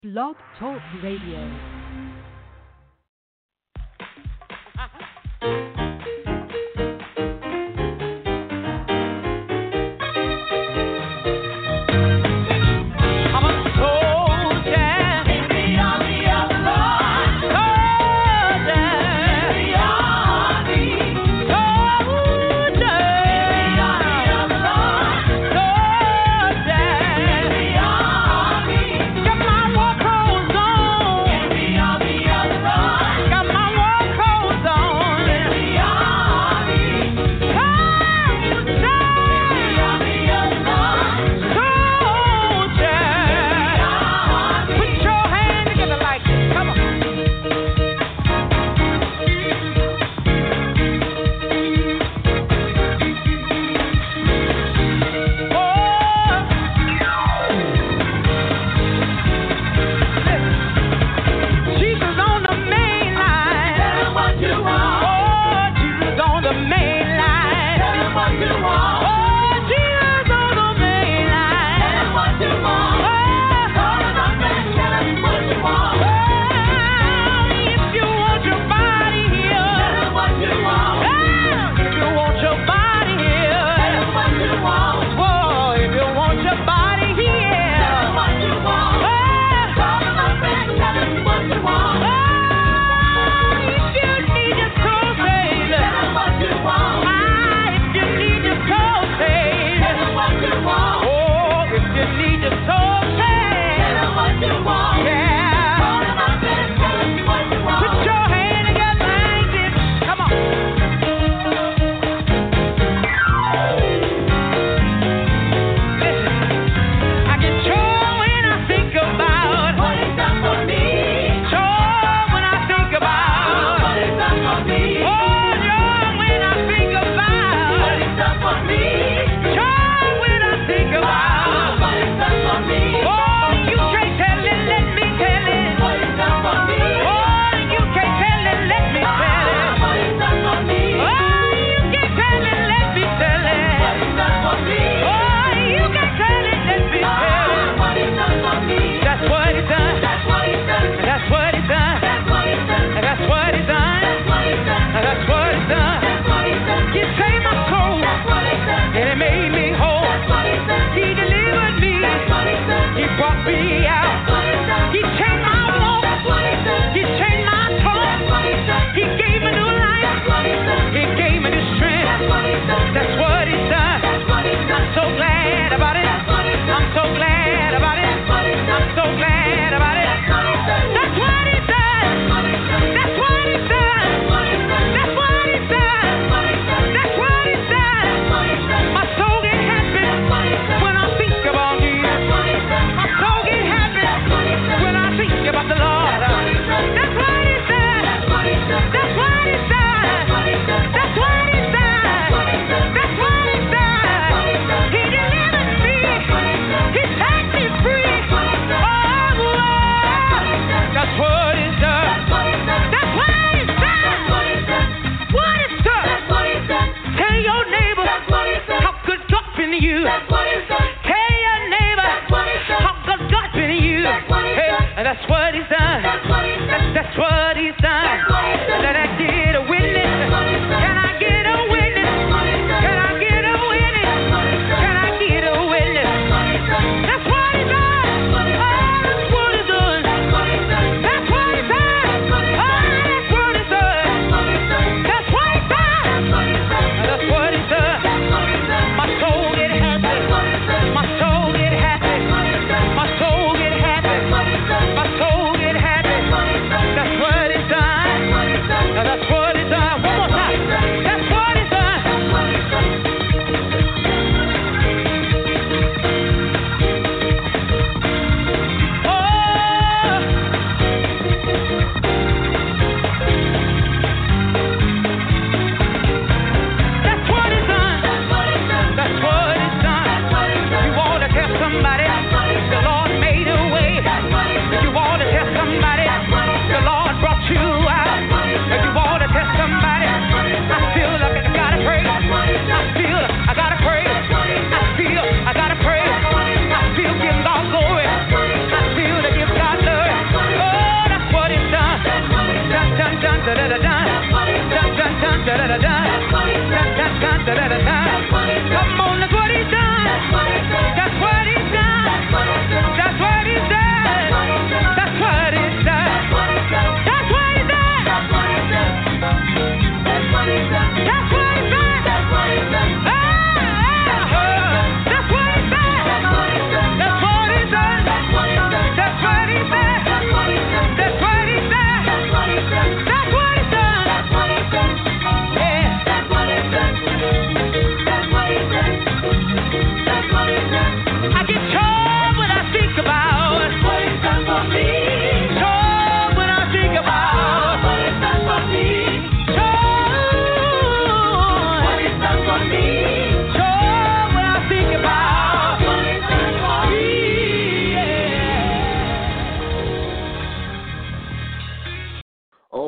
Blog Talk Radio. That's what it's done.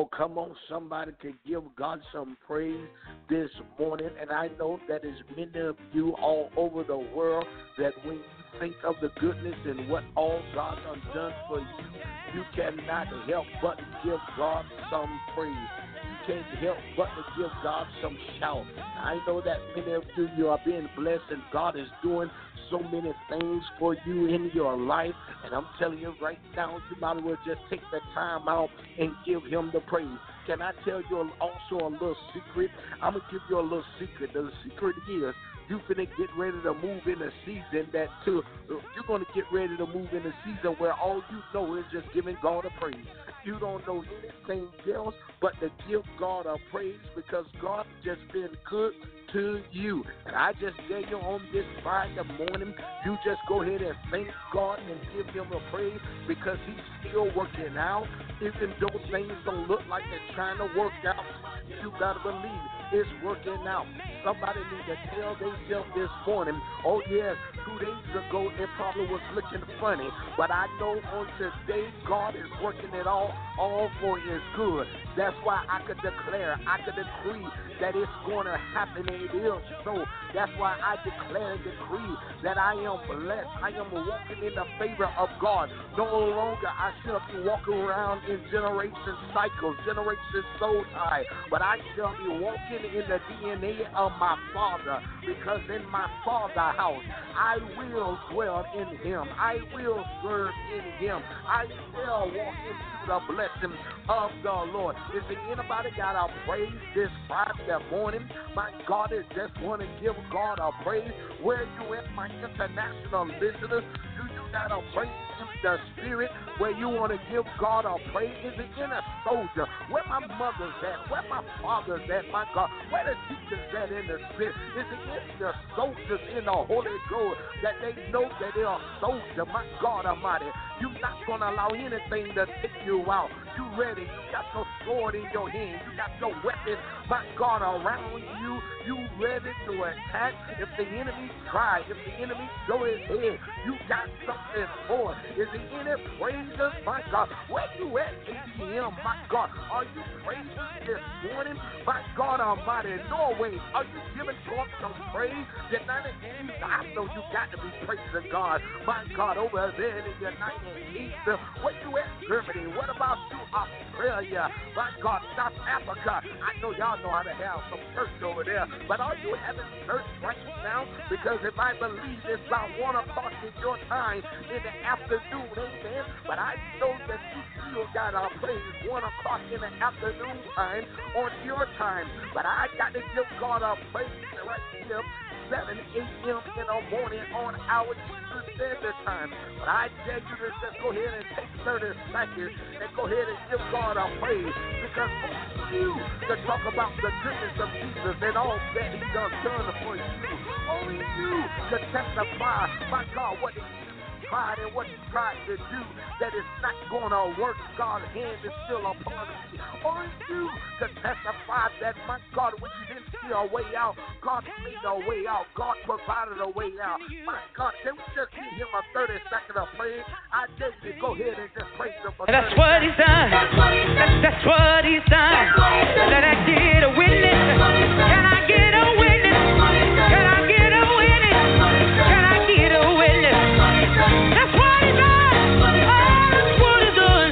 Oh, come on, somebody, to give God some praise this morning. And I know that there's many of you all over the world that when you think of the goodness and what all God has done for you, you cannot help but to give God some praise. You can't help but to give God some shout. I know that many of you are being blessed, and God is doing so many things for you in your life. And I'm telling you right now, you might as well just take the time out and give him the praise. Can I tell you also a little secret? I'm going to give you a little secret. The secret is you finna get ready to move in a season you're going to get ready to move in a season where all you know is just giving God a praise. You don't know anything else but to give God a praise, because God just been good to you. And I just tell you on this Friday morning, you just go ahead and thank God and give him a praise, because he's still working out. Even though things don't look like they're trying to work out, you got to believe it's working out. Somebody need to tell themselves this morning, oh yes, 2 days ago it probably was looking funny, but I know on today God is working it all for his good. That's why I could declare, I could decree that it's going to happen, and it is so. That's why I declare and decree that I am blessed. I am walking in the favor of God. No longer I shall be walking around in generation cycles, generation soul tie, but I shall be walking in the DNA of my Father, because in my Father's house I will dwell in him. I will serve in him. I shall walk into the blessing of the Lord. Is there anybody got a praise this Friday morning? My God, is just want to give God a praise. Where you at, my international listeners? Do you got a praise in the spirit where you want to give God a praise? Is it in a soldier? Where my mother's at? Where my father's at? My God, where the teachers at in the spirit? Is it in the soldiers in the Holy Ghost that they know that they are soldiers? My God Almighty, you're not going to allow anything to take you out. You ready? You got your sword in your hand. You got your weapon, my God, around you. You ready to attack? If the enemy try, if the enemy go his head, you got something for it. Is there any praises, my God? Where you at, ATM, my God? Are you praising this morning, my God Almighty? Norway, are you giving God some praise? United States, I know you got to be praising God, my God, over there in the United States. Where you at, Germany? What about you, Australia? My God, South Africa. I know y'all know how to have some church over there, but are you having church right now? Because if I believe it's about 1 o'clock in your time in the afternoon, amen. But I know that you still got our praise 1 o'clock in the afternoon time on your time. But I got to give God a praise right here, 7 a.m. in the morning on our Eastern Standard Time. But I dare you to just go ahead and take 30 seconds and go ahead and give God a praise, because only you can talk about the goodness of Jesus and all that he done for you. Only you can testify, my God, what he tried and what he tried to do, that is not going to work. God's hand is still upon me. Only you can testify that, my God, when you didn't see a way out, God made a way out. God provided a way out. My God, can we just give him a 30-second of praise? I dare you to go ahead and just praise him for 30 That's what he's done. That's what he's done. Let I get a witness. Can I get a witness? Can I get a witness? Can I get a witness? That's what he's done. Oh, that's what he's done.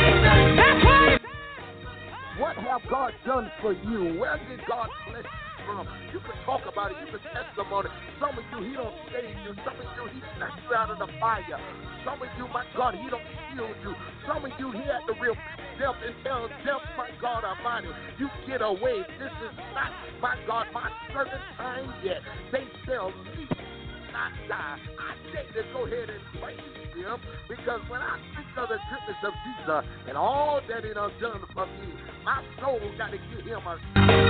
That's what he's done. What have God done for you? Where did God bless you from? You can talk about it. You can testimony. Some of you, he don't save you. Some of you, he snatched you out of the fire. Some of you, my God, he don't shield you. Some of you, he had to real death and tell death, my God Almighty, you get away. This is not, my God, my servant time yet. They shall leave, not die. I take to go ahead and praise him, because when I think of the goodness of Jesus and all that he done for me, my soul got to give him a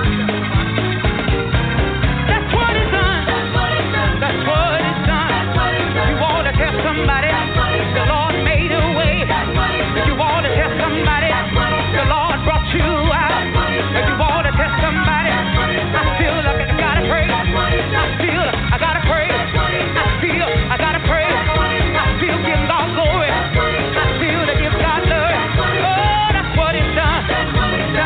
That's what he's done. That's what he's done. You want to tell somebody the Lord made a way. You want to tell somebody the Lord brought you out. You want to tell somebody I feel like I gotta praise. I feel I gotta praise. I feel I gotta praise. I feel give God glory. I feel to give God glory. Oh, that's what he's done.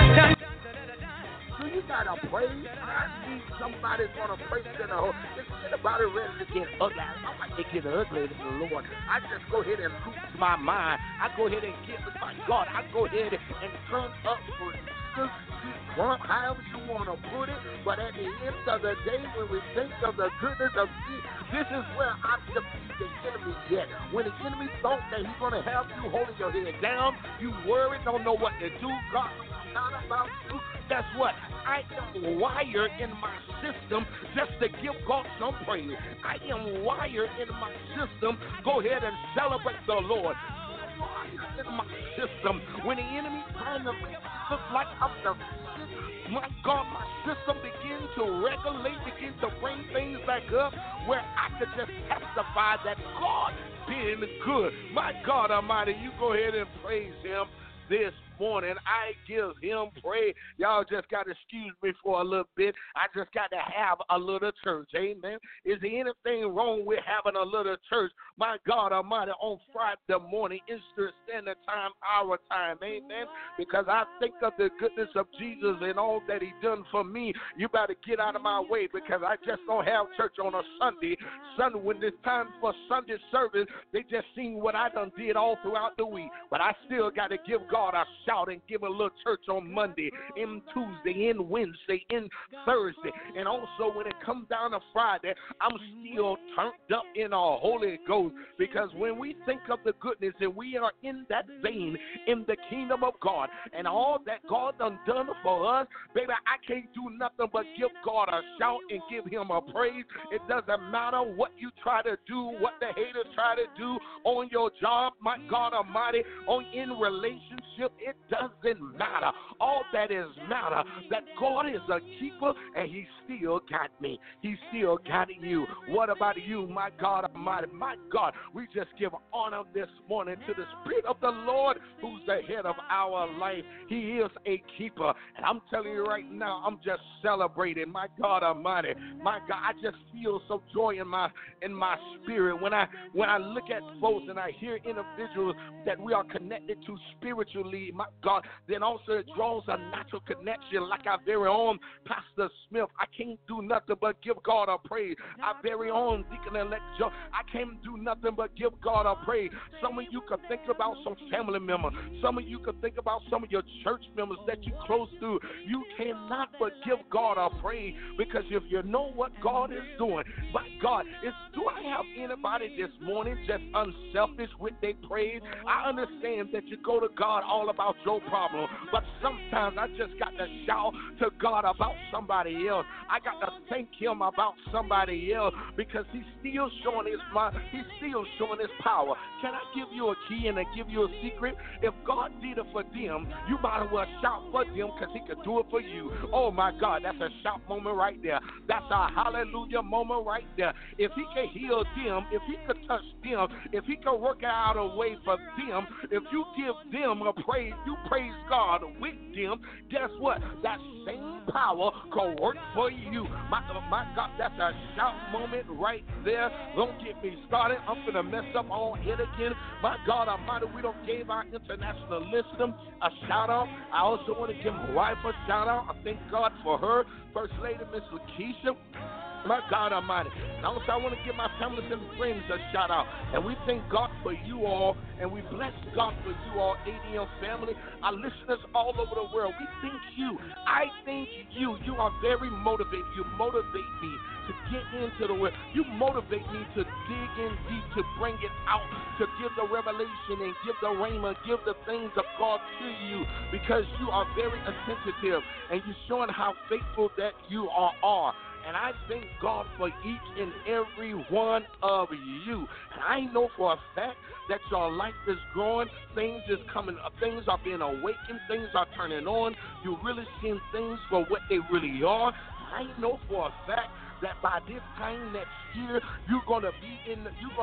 Anybody's going to praise in the Holy. Is anybody ready to get ugly? I don't like to get ugly to the Lord. I just go ahead and lose my mind. I go ahead and get with my God. I go ahead and turn up for Jesus. However you want to put it, but at the end of the day, when we think of the goodness of Jesus, this is where I defeat the enemy yet. When the enemy thought that he's going to have you holding your head down, you worry, don't know what to do, God not about you. Guess what? I am wired in my system just to give God some praise. I am wired in my system. Go ahead and celebrate the Lord. In my system, when the enemy trying to make it look like I'm the my God, my system begin to regulate, begin to bring things back up where I could just testify that God been good. My God Almighty, you go ahead and praise Him this morning. I give Him praise. Y'all just got to excuse me for a little bit. I just got to have a little church. Amen. Is there anything wrong with having a little church? My God Almighty, on Friday morning, Eastern Standard Time, our time. Amen. Because I think of the goodness of Jesus and all that He done for me. You better get out of my way, because I just don't have church on a Sunday. When it's time for Sunday service, they just seen what I done did all throughout the week. But I still got to give God a shout and give a little church on Monday, in Tuesday, in Wednesday, in Thursday. And also when it comes down to Friday, I'm still turned up in our Holy Ghost, because when we think of the goodness and we are in that vein in the kingdom of God and all that God done for us, baby, I can't do nothing but give God a shout and give Him a praise. It doesn't matter what you try to do, what the haters try to do on your job, my God Almighty, in relationship, it doesn't matter. All that is matter that God is a keeper and He still got me. He still got you. What about you, my God Almighty? My God, we just give honor this morning to the Spirit of the Lord, who's the head of our life. He is a keeper. And I'm telling you right now, I'm just celebrating, my God Almighty. My God, I just feel some joy in my spirit when I look at folks and I hear individuals that we are connected to spiritually, my God. Then also it draws a natural connection, like our very own Pastor Smith. I can't do nothing but give God a praise. Our very own Deacon-elect Joe, I can't do nothing but give God a praise. Some of you could think about some family members. Some of you could think about some of your church members that you close to. You cannot but give God a praise, because if you know what God is doing, my God, do I have anybody this morning just unselfish with their praise? I understand that you go to God all about your problem, but sometimes I just got to shout to God about somebody else. I got to thank Him about somebody else, because He's still showing His mind. He's still showing His power. Can I give you a key and I give you a secret? If God did it for them, you might as well shout for them, because He could do it for you. Oh my God, that's a shout moment right there. That's a hallelujah moment right there. If He can heal them, if He could touch them, if He could work out a way for them, if you give them a praise, you praise God with them, guess what? That same power can work for you. My God, that's a shout moment right there. Don't get me started. I'm going to mess up on it again. My God Almighty, we don't give our international listener a shout out. I also want to give my wife a shout out. I thank God for her, First Lady Miss Lakeisha. My God Almighty. And also I want to give my families and friends a shout out. And we thank God for you all, and we bless God for you all, ADM family, our listeners all over the world. We thank you. I thank you. You are very motivated. You motivate me to get into the word. You motivate me to dig in deep, to bring it out, to give the revelation and give the rhema, give the things of God to you, because you are very attentive and you're showing how faithful that you are. And I thank God for each and every one of you. And I know for a fact that your life is growing. Things is coming. Things are being awakened. Things are turning on. You're really seeing things for what they really are. I know for a fact that by this time next year, you're going to be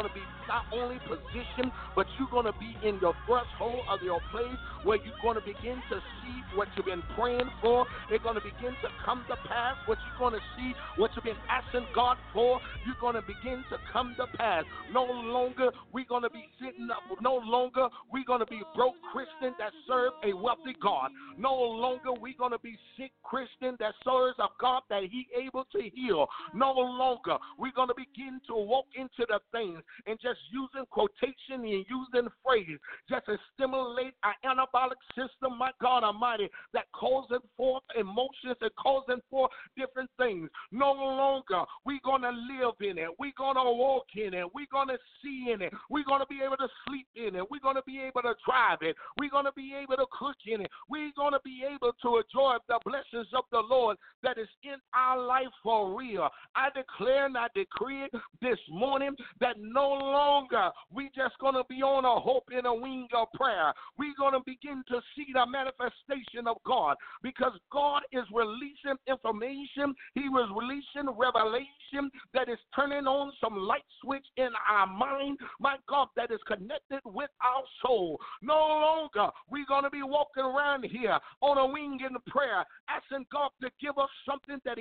not only positioned, but you're going to be in the threshold of your place where you're going to begin to see what you've been praying for. It's going to begin to come to pass. What you're going to see, what you've been asking God for, you're going to begin to come to pass. No longer we're going to be sitting up. No longer we're going to be broke Christian that serve a wealthy God. No longer we're going to be sick Christian that serves a God that He able to heal. No longer we're going to begin to walk into the things and just using quotation and using phrase just to stimulate our anabolic system, my God Almighty, that causing forth emotions and causing forth different things. No longer we're going to live in it. We're going to walk in it. We're going to see in it. We're going to be able to sleep in it. We're going to be able to drive it. We're going to be able to cook in it. We're going to be able to enjoy the blessings of the Lord that is in our life for real. I declare and I decree it this morning that no longer we just going to be on a hope in a wing of prayer. We're going to begin to see the manifestation of God because God is releasing information. He was releasing revelation that is turning on some light switch in our mind, my God, that is connected with our soul. No longer we're going to be walking around here on a wing in prayer, asking God to give us something that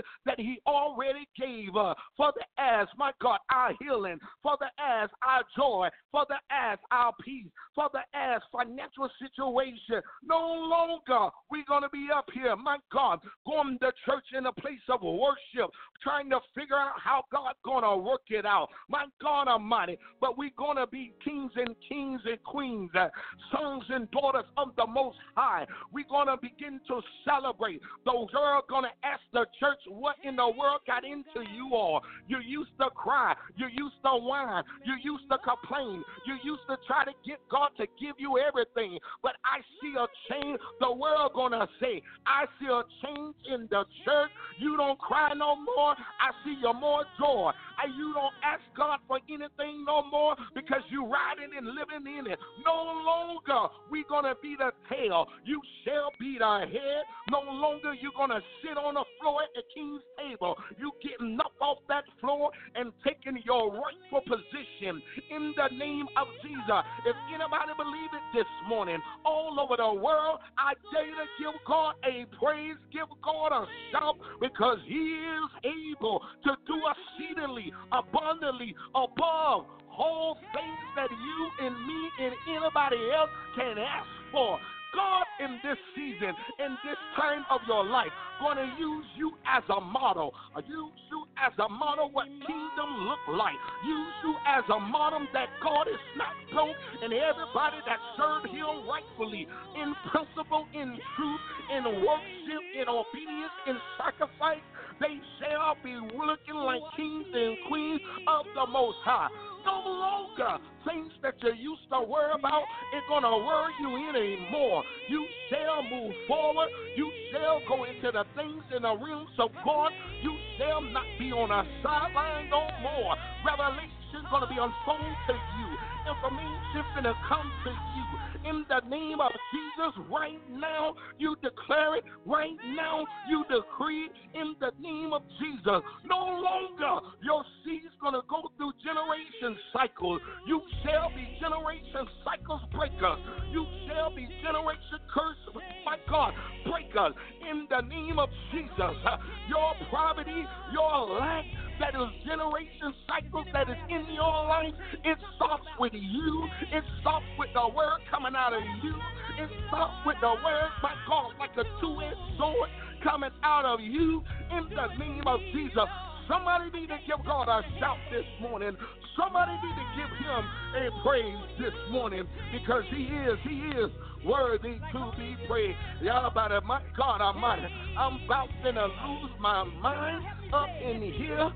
He already gave for the as, my God, our healing, for the as, our joy, for the as, our peace, for the as, financial situation. No longer we're going to be up here, my God, going to church in a place of worship, trying to figure out how God's going to work it out. My God Almighty, but we're going to be kings and queens, sons and daughters of the Most High. We're going to begin to celebrate. Those are going to ask the church, what in the world got into you all? You used to cry. You used to whine. You used to complain. You used to try to get God to give you everything. But I see a change. The world going to say, I see a change in the church. You don't cry no more. I see you more joy. You don't ask God for anything no more because you riding and living in it. No longer we going to be the tail. You shall be the head. No longer you going to sit on the floor at the king's table. You getting up off that floor and taking your rightful position in the name of Jesus. If anybody believe it this morning, all over the world, I dare you to give God a praise, give God a shout because He is able to do exceedingly, abundantly, above all things that you and me and anybody else can ask for. God in this season, in this time of your life, going to use you as a model. Use you as a model what kingdom look like. Use you as a model that God is not broke and everybody that served Him rightfully in principle, in truth, in worship, in obedience, in sacrifice, they shall be looking like kings and queens of the Most High. No longer things that you used to worry about is going to worry you anymore. You shall move forward. You shall go into the things in the realms of God. You shall not be on a sideline no more. Revelation is going to be unfolded to you. Information is going to come to you. In the name of Jesus, right now, you declare it. Right now, you decree it. In the name of Jesus, no longer your seed's going to go through generation cycles. You shall be generation cycles breakers. You shall be generation curse, my God, breakers. In the name of Jesus, your poverty, your lack, that is generation cycles that is in your life, it starts with you. It starts with the word coming out of you. It starts with the word, my God, like a two-edged sword coming out of you in the name of Jesus. Somebody need to give God a shout this morning. Somebody need to give Him a praise this morning because He is worthy to be praised. Y'all about it, my God Almighty. I'm about to lose my mind up in here.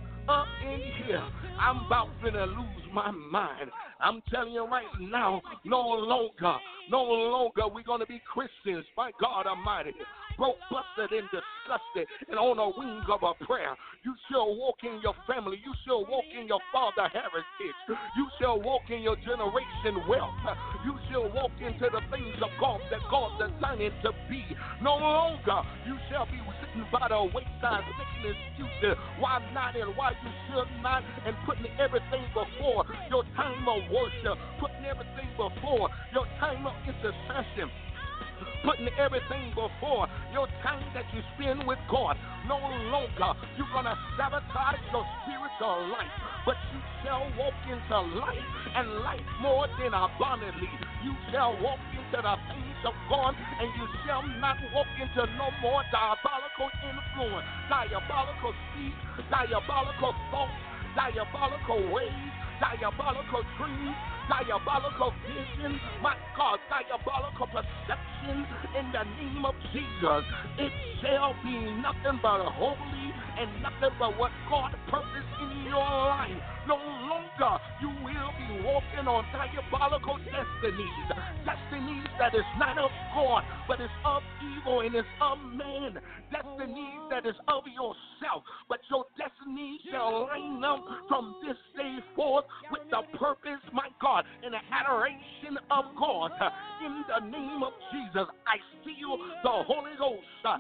I'm about to lose my mind. I'm telling you right now, no longer we're going to be Christians, my God Almighty. broke, busted, and disgusted, and on a wing of a prayer. You shall walk in your family. You shall walk in your father heritage. You shall walk in your generation wealth. You shall walk into the things of God that God designed it to be. No longer you shall be sitting by the wayside making excuses why not and why you should not, and putting everything before your time of worship, putting everything before your time of intercession, putting everything before your time that you spend with God. No longer you're going to sabotage your spiritual life, but you shall walk into life and life more than abundantly. You shall walk into the things of God, and you shall not walk into no more diabolical influence, diabolical speech, diabolical thoughts, diabolical ways, diabolical dreams, diabolical vision, my God, diabolical perception. In the name of Jesus, it shall be nothing but holy and nothing but what God purposed in your life. No longer you will be walking on diabolical destinies, destinies that is not of God, but is of evil and is of man, destinies that is of yourself, but your destiny shall line up from this day forth with the purpose, my God, and the adoration of God. In the name of Jesus, I feel the Holy Ghost.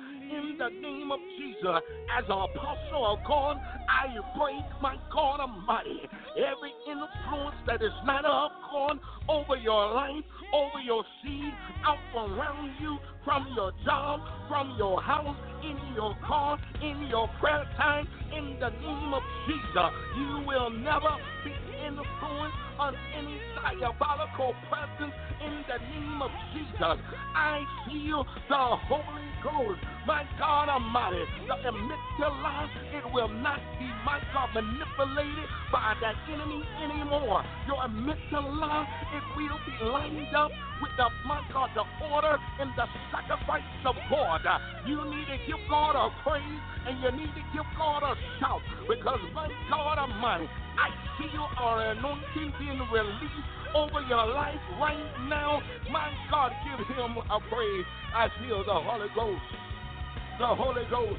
In the name of Jesus, as an apostle of God, I pray, my God Almighty, every influence that is not of God over your life, over your seed, out around you, from your job, from your house, in your car, in your prayer time, in the name of Jesus, you will never be influenced on any diabolical presence. In the name of Jesus, I feel the Holy Ghost, my God Almighty. The amygdala, it will not be, my God, manipulated by that enemy anymore. Your amygdala, it will be lined up with the, my God, the order and the sacrifice of God. You need to give God a praise, and you need to give God a shout, because my God Almighty, I feel our anointing being released over your life right now. My God, give him a praise. I feel the Holy Ghost. The Holy Ghost.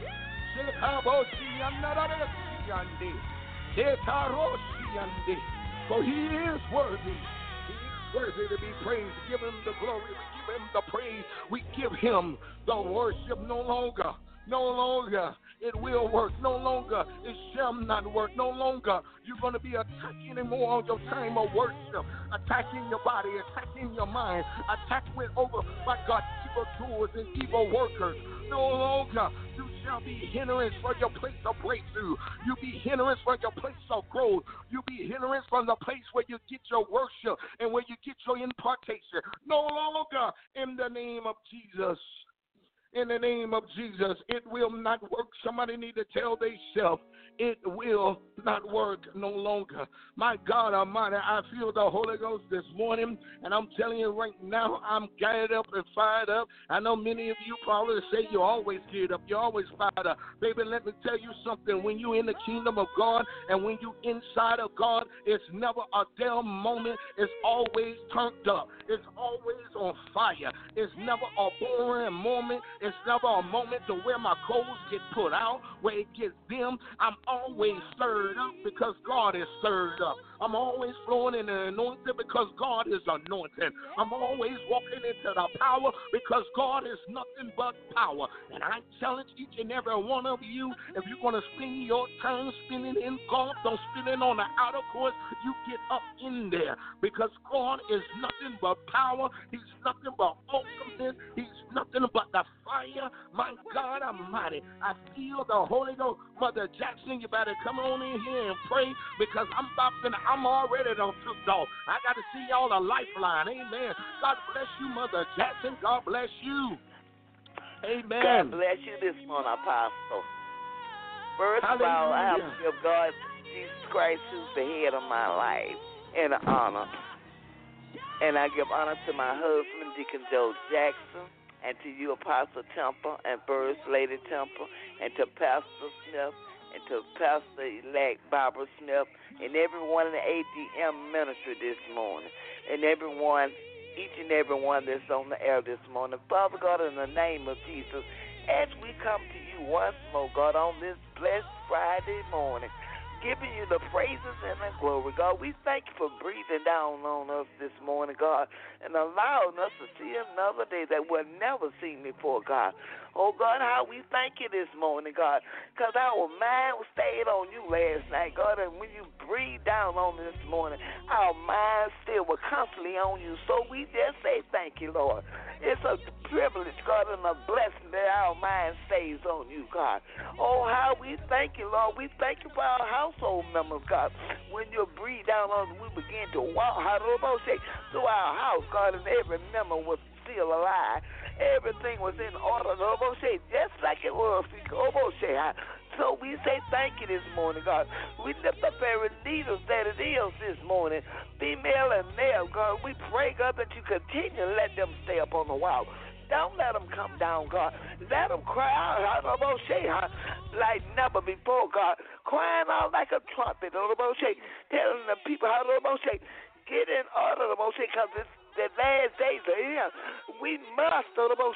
For he is worthy. He is worthy to be praised. Give him the glory. We give him the praise. We give him the worship. No longer it will work. No longer it shall not work. No longer you're going to be attacking anymore on your time of worship, attacking your body, attacking your mind, attacking over, my God, evil doers and evil workers. No longer you shall be hindrance for your place of breakthrough. You be hindrance for your place of growth. You be hindrance from the place where you get your worship and where you get your impartation. No longer, in the name of Jesus. In the name of Jesus, it will not work. Somebody need to tell themselves, it will not work no longer. My God Almighty, I feel the Holy Ghost this morning, and I'm telling you right now, I'm geared up and fired up. I know many of you probably say you're always geared up, you're always fired up. Baby, let me tell you something. When you're in the kingdom of God and when you're inside of God, it's never a dull moment. It's always turned up. It's always on fire. It's never a boring moment. It's never a moment to where my coals get put out, where it gets dim. I'm always stirred up because God is stirred up. I'm always flowing in the anointing because God is anointed. I'm always walking into the power because God is nothing but power. And I challenge each and every one of you, if you're going to spend your time spending in God, don't spend it on the outer course. You get up in there because God is nothing but power. He's nothing but awesomeness. He's nothing but the fire. My God Almighty, I feel the Holy Ghost. Mother Jackson, you better come on in here and pray because I'm already done took off. I got to see y'all a lifeline. Amen. God bless you, Mother Jackson. God bless you. Amen. God bless you this morning, Apostle. First of Hallelujah. all, I have to give God, Jesus Christ, who's the head of my life, and honor. And I give honor to my husband, Deacon Joe Jackson, and to you, Apostle Temple, and First Lady Temple, and to Pastor Smith, and to Pastor-elect Barbara Smith, and everyone in the ADM ministry this morning, and everyone each and every one that's on the air this morning. Father God, in the name of Jesus, as we come to you once more, God, on this blessed Friday morning, giving you the praises and the glory, God. We thank you for breathing down on us this morning, God, and allowing us to see another day that we've never seen before, God. Oh, God, how we thank you this morning, God, because our mind stayed on you last night, God, and when you breathe down on this morning, our mind still was constantly on you. So we just say thank you, Lord. It's a privilege, God, and a blessing that our mind stays on you, God. Oh, how we thank you, Lord. We thank you for our household members, God. When you breathe down on us, we begin to walk through our house, God, and every member was still alive. Everything was in order, just like it was. So we say thank you this morning, God. We lift up every leader that it is this morning, female and male, God. We pray, God, that you continue to let them stay up on the wall. Don't let them come down, God. Let them cry out, like never before, God. Crying out like a trumpet, telling the people, get in order, because it's the last days are here. We must,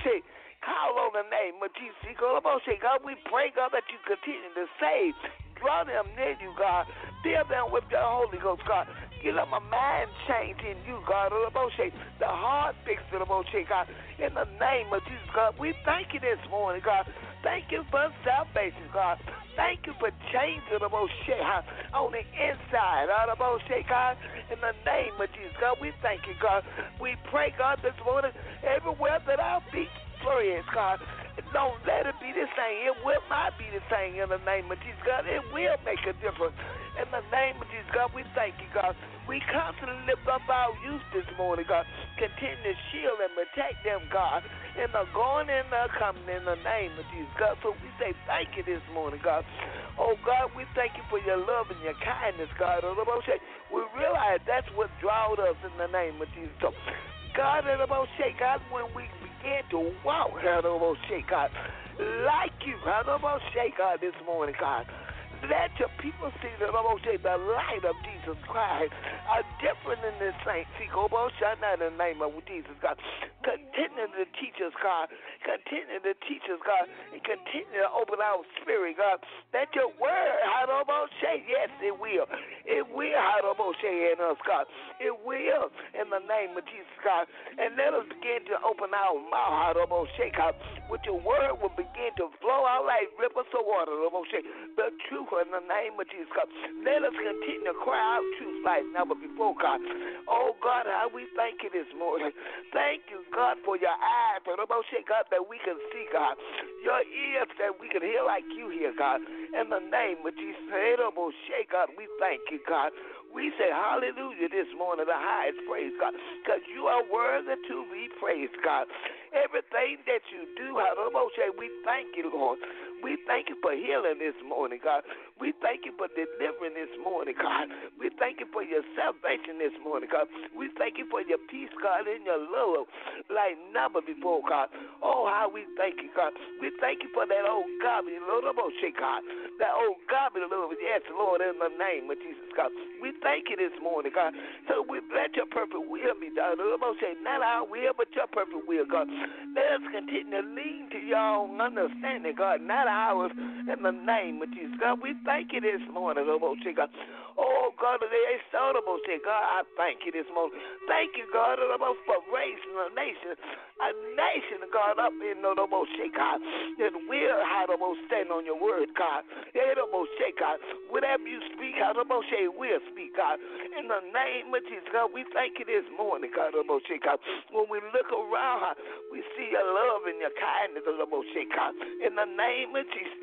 call on the name of Jesus. God, we pray, God, that you continue to save. Draw them near you, God. Fill them with the Holy Ghost, God. Give them a mind change in you, God. The heart fix, God. In the name of Jesus, God, we thank you this morning, God. Thank you for salvation, God. Thank you for changing on the inside, God. In the name of Jesus, God, we thank you, God. We pray, God, this morning, everywhere that our feet flourish, God. Don't let it be the same. It will not be the same in the name of Jesus, God. It will make a difference. In the name of Jesus, God, we thank you, God. We constantly lift up our youth this morning, God. Continue to shield and protect them, God. In the going and the coming in the name of Jesus, God. So we say thank you this morning, God. Oh, God, we thank you for your love and your kindness, God. We realize that's what drawed us in the name of Jesus. So, God, God, when we begin to walk, God, like you, God, this morning, God. Let your people see the light of Jesus Christ are different in this saint. In the name of Jesus, God. Continue to teach us, God. Continue to teach us, God. And continue to open our spirit, God. That your word, yes, it will. It will, in us, God. It will, in the name of Jesus, God. And let us begin to open our mouth, God. With your word will begin to flow out like rivers of water, the truth in the name of Jesus, God. Let us continue to cry out truth like never before, God. Oh, God, how we thank you this morning. Thank you, God, for your eyes, God, that we can see, God. Your ears that we can hear like you hear, God. In the name of Jesus, God, we thank you, God. We say hallelujah this morning, the highest praise, God, because you are worthy to be praised, God. Everything that you do, we thank you, Lord. We thank you for healing this morning, God. We thank you for delivering this morning, God. We thank you for your salvation this morning, God. We thank you for your peace, God, and your love like never before, God. Oh, how we thank you, God. We thank you for that old godly love, God. That old godly love, yes, Lord, in the name of Jesus, God. We thank you this morning, God. So we let your perfect will be done. Not our will, but your perfect will, God. Let us continue to lean to your own understanding, God, not ours, in the name of Jesus, God. We thank you this morning, God. Oh, God, God, I thank you this morning. Thank you, God, for raising a nation, God, up in the God, that will stand on your word, God. God, whatever you speak, we'll speak, God. In the name of Jesus, God, we thank you this morning, God. When we look around, we see your love and your kindness, God. In the name of Jesus,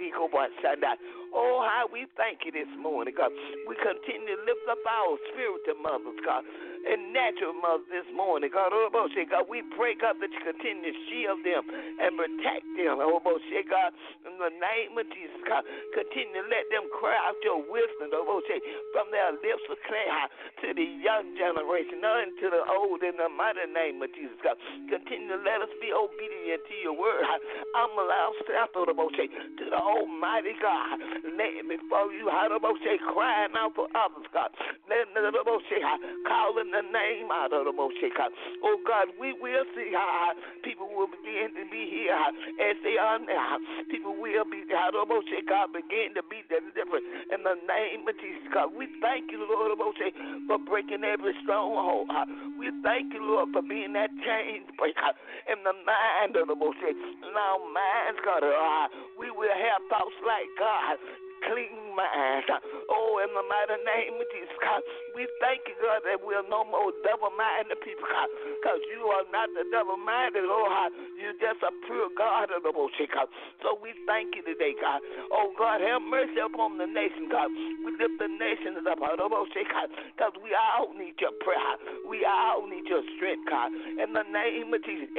oh, how we thank you this morning, God. We continue to lift up our spiritual mothers, God, and natural mothers this morning, God. God, we pray, God, that you continue to shield them and protect them, God. In the name of Jesus, God, continue to let them cry out your wisdom, from their lips of clay to the young generation, and to the old, in the mighty name of Jesus, God. Continue to let us be obedient to your word. I'm allowed to the Almighty God. Laying before you, crying out for others, God. Calling the name out of the Most High God. Oh God, we will see how people will begin to be here as they are now. People will be out of the Most High God, begin to be delivered in the name of Jesus God. We thank you, Lord, for breaking every stronghold. We thank you, Lord, for being that chain breaker in the mind of the Most High. In our minds, God, we will have thoughts like God. Clean mind. Oh, in the mighty name of Jesus, God, we thank you, God, that we're no more double-minded people, God, because you are not the double-minded, Lord. You're just a pure God of the Most High, God. So we thank you today, God. Oh, God, have mercy upon the nation, God. We lift the nations up, out of the Most High, God, because we all need your prayer. We all need your strength, God. In the name of Jesus.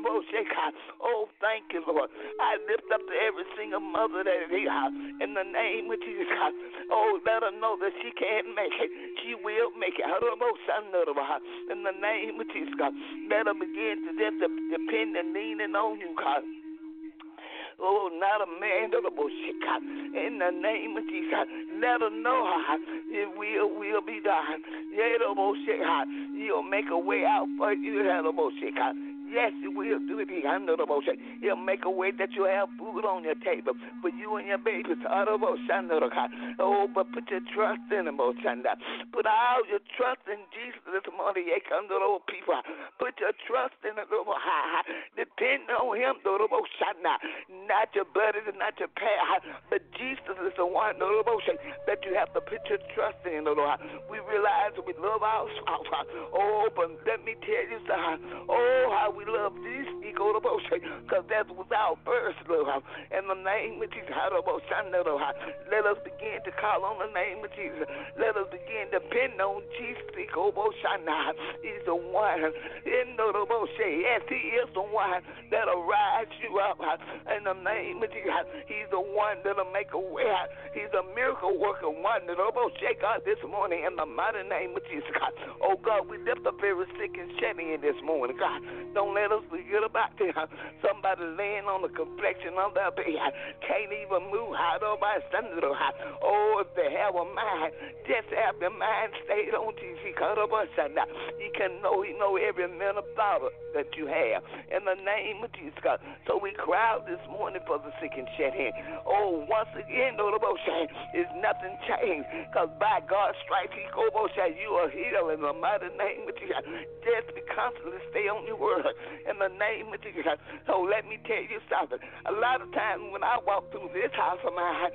Oh, thank you, Lord. I lift up to every single mother that is here, in the name of Jesus, God. Oh, let her know that she can make it. She will make it. In the name of Jesus, God. Let her begin to just depend and leaning on you, God. Oh, not a man of the bullshit, God. In the name of Jesus, let her know how it will be done. Yeah, the bullshit, God. You'll make a way out for you, the bullshit, God. Yes, it will do it. He'll make a way that you'll have food on your table for you and your babies. Oh, but put your trust in him. Put all your trust in Jesus this morning. People, put your trust in him. Depend on him. Not your buddies, not your past, but Jesus is the one that you have to put your trust in. We realize we love our spouse. Oh, but let me tell you something. Oh, how we love Jesus, because that was our first love. In the name of Jesus, let us begin to call on the name of Jesus. Let us begin to depend on Jesus. He's the one. Yes, he is the one that'll rise you up. In the name of Jesus, he's the one that'll make a way. He's a miracle worker, one that'll shake out this morning in the mighty name of Jesus, God. Oh, God, we lift up every sick and shedding in this morning, God. Don't let us forget about them. Somebody laying on the complexion of their bed can't even move. Oh, if they have a mind, just have their mind stayed on Jesus. He can know, he know every mental thought that you have. In the name of Jesus, God. So we cry out this morning for the sick and shed in. Oh, once again, is nothing changed. Because by God's stripes, you are healed in the mighty name of Jesus. Just be constantly stay on your word in the name of Jesus. So let me tell you something. A lot of times when I walk through this house of mine,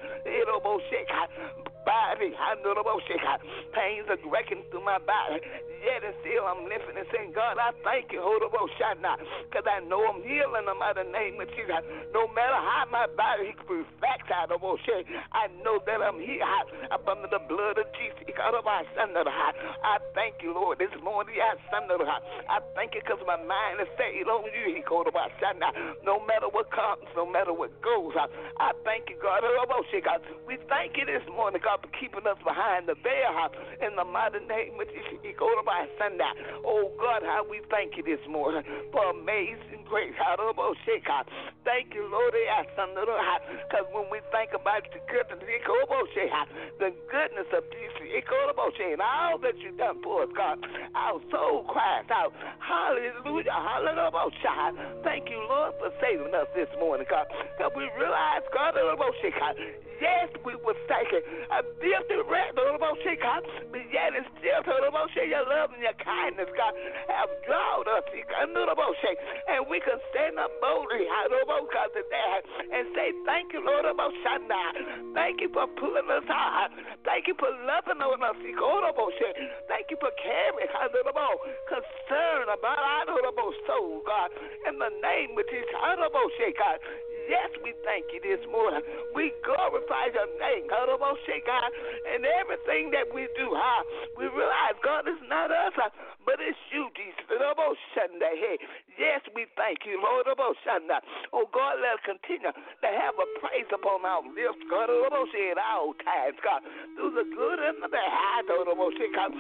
body, pains are wrecking through my body. Yet and still I'm limping and saying, God, I thank you, because I know I'm healed in the mighty name of Jesus. No matter how my body reflects out of I know that I'm here up under the blood of Jesus. I thank you, Lord, this morning. I thank you because my mind is stayed on you. No matter what comes, no matter what goes, I thank you, God. We thank you this morning, God, for keeping us behind the veil in the mighty name of Jesus. Oh, God, how we thank you this morning for amazing grace. Thank you, Lord, because when we think about the goodness of Jesus and all that you've done for us, God, our soul cries out, hallelujah, hallelujah. Thank you, Lord, for saving us this morning, God, because we realize, God, yes, we were taken a filthy rat, but yet and still, your love and your kindness, God, have drawn us, and we can stand up boldly, God, today and say, thank you, Lord, thank you for pulling us out, thank you for loving on us, thank you for caring, concern about our soul, God, in the name of Jesus, God. Yes, we thank you this morning. We glorify your name, God, and everything that we do, we realize, God, it's not us, but it's you, Jesus. Yes, we thank you, Lord. Oh, God, let us continue to have a praise upon our lips, God, at all times, God, through the good and the bad, God.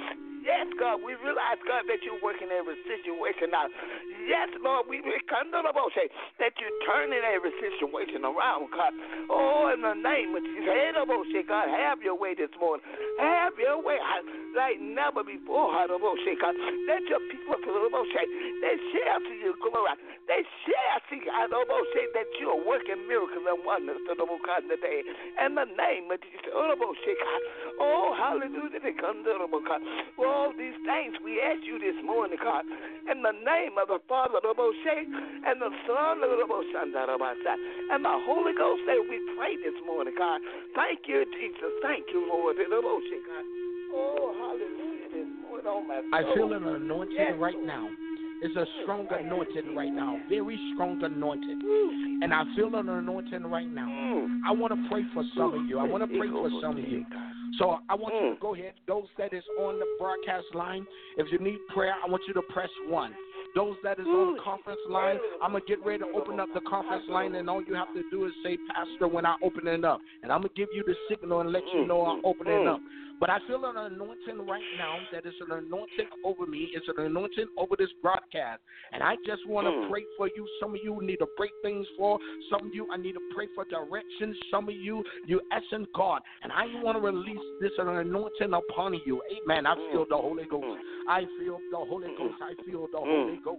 Yes, God, we realize, God, that you're working every situation out. Yes, Lord, we that you're turning every situation around, God. Oh, in the name of Jesus, God, have your way this morning. Have your way like never before, God. Let your people, they shall see your glory. They shall see, God, that you are working miracles and wonders today. In the name of Jesus, oh, hallelujah, God. All these things we ask you this morning, God, in the name of the Father, and the Son, and the Holy Ghost, that we pray this morning, God. Thank you, Jesus. Thank you, Lord. God. Oh, hallelujah, this morning, oh my soul. I feel an anointing right now. It's a strong anointing right now, very strong anointing. And I feel an anointing right now. I want to pray for some of you. I want to pray for some of you. So I want you to go ahead. Those that is on the broadcast line, if you need prayer, I want you to press 1. Those that is on the conference line, I'm going to get ready to open up the conference line, and all you have to do is say, Pastor, when I open it up. And I'm going to give you the signal and let you know I'm opening up. But I feel an anointing right now that is an anointing over me. It's an anointing over this broadcast. And I just want to pray for you. Some of you need to break things for. Some of you, I need to pray for direction. Some of you, you asking God. And I want to release this anointing upon you. Amen. I feel the Holy Ghost. I feel the Holy Ghost. I feel the Holy Ghost.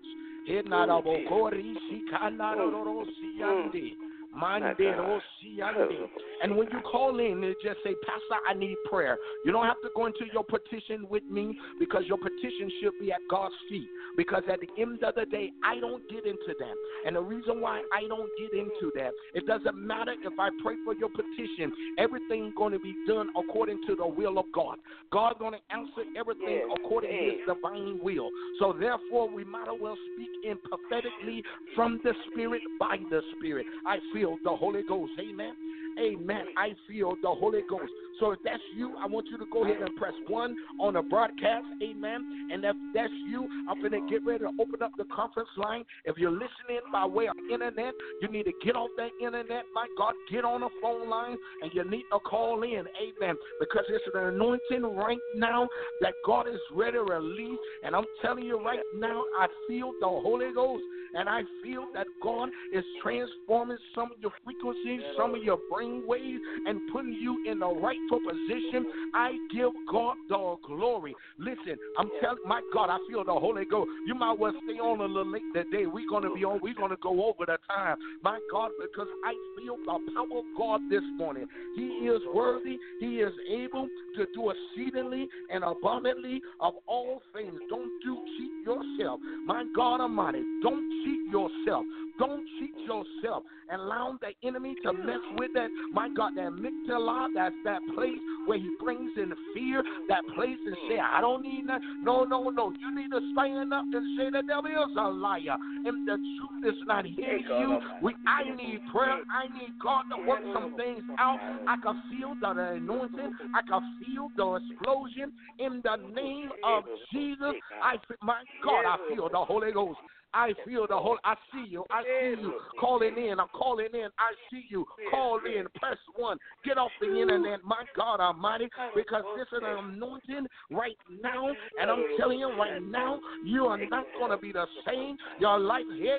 And when you call in, it just say, Pastor, I need prayer. You don't have to go into your petition with me, because your petition should be at God's feet. Because at the end of the day, I don't get into that. And the reason why I don't get into that, it doesn't matter if I pray for your petition. Everything's going to be done according to the will of God. God's going to answer everything according to his divine will. So therefore, we might as well speak in prophetically from the Spirit, by the Spirit. I feel the Holy Ghost. Amen. Amen. I feel the Holy Ghost. So if that's you, I want you to go ahead and press 1 on the broadcast. Amen. And if that's you, I'm going to get ready to open up the conference line. If you're listening by way of internet, you need to get off that internet. My God, get on the phone line, and you need to call in. Amen. Because it's an anointing right now that God is ready to release. And I'm telling you right now, I feel the Holy Ghost. And I feel that God is transforming some of your frequencies, some of your brain waves, and putting you in the rightful position. I give God the glory. Listen, I'm telling, my God, I feel the Holy Ghost. You might well stay on a little late today. We're going to be on. We're going to go over the time. My God, because I feel the power of God this morning. He is worthy. He is able to do exceedingly and abundantly of all things. Don't you cheat yourself. My God Almighty, don't cheat yourself. Don't cheat yourself and allow the enemy to mess with that. My God, that amygdala, that's that place where he brings in fear, that place and say, I don't need that. No. You need to stand up and say the devil is a liar. And the truth is not here to you. I need prayer. I need God to work some things out. I can feel the anointing. I can feel the explosion in the name of Jesus. My God, I feel the Holy Ghost. I feel the whole. I see you. I see you calling in. I'm calling in. I see you. Call in. Press 1. Get off the internet. My God Almighty, because this is an anointing right now, and I'm telling you right now, you are not going to be the same. Your life here,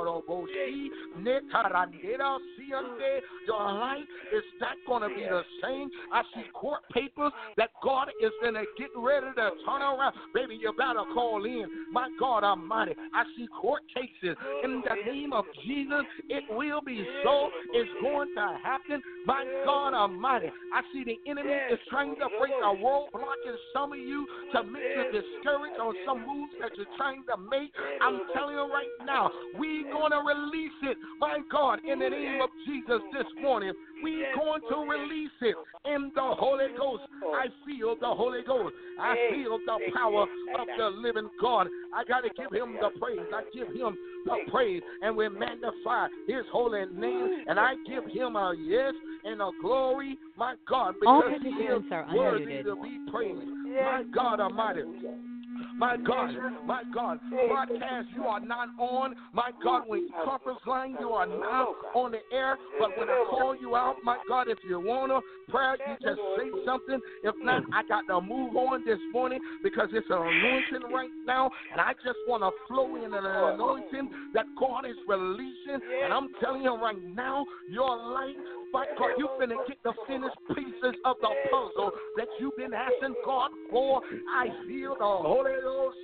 your life is not going to be the same. I see court papers that God is going to get ready to turn around. Baby, you better call in. My God Almighty, I see court cases in the name of Jesus. It will be so. It's going to happen. My God Almighty, I see the enemy is trying to break a roadblock in some of you to make you discouraged on some moves that you're trying to make. I'm telling you right now, we're going to release it. My God, in the name of Jesus this morning, we're going to release it in the Holy Ghost. I feel the Holy Ghost. I feel the power of the living God. I got to give him the praise. I give him the praise, and we magnify his holy name, and I give him a yes and a glory, my God, because he is worthy to be praised. My God Almighty. my God, broadcast, you are not on, my God, when conference line, you are not on the air, but when I call you out, my God, if you want to prayer, you just say something. If not, I got to move on this morning because it's an anointing right now, and I just want to flow in an anointing that God is releasing, and I'm telling you right now, your life, my God, you finna get the finished pieces of the puzzle that you've been asking God for. I feel the Holy Ghost.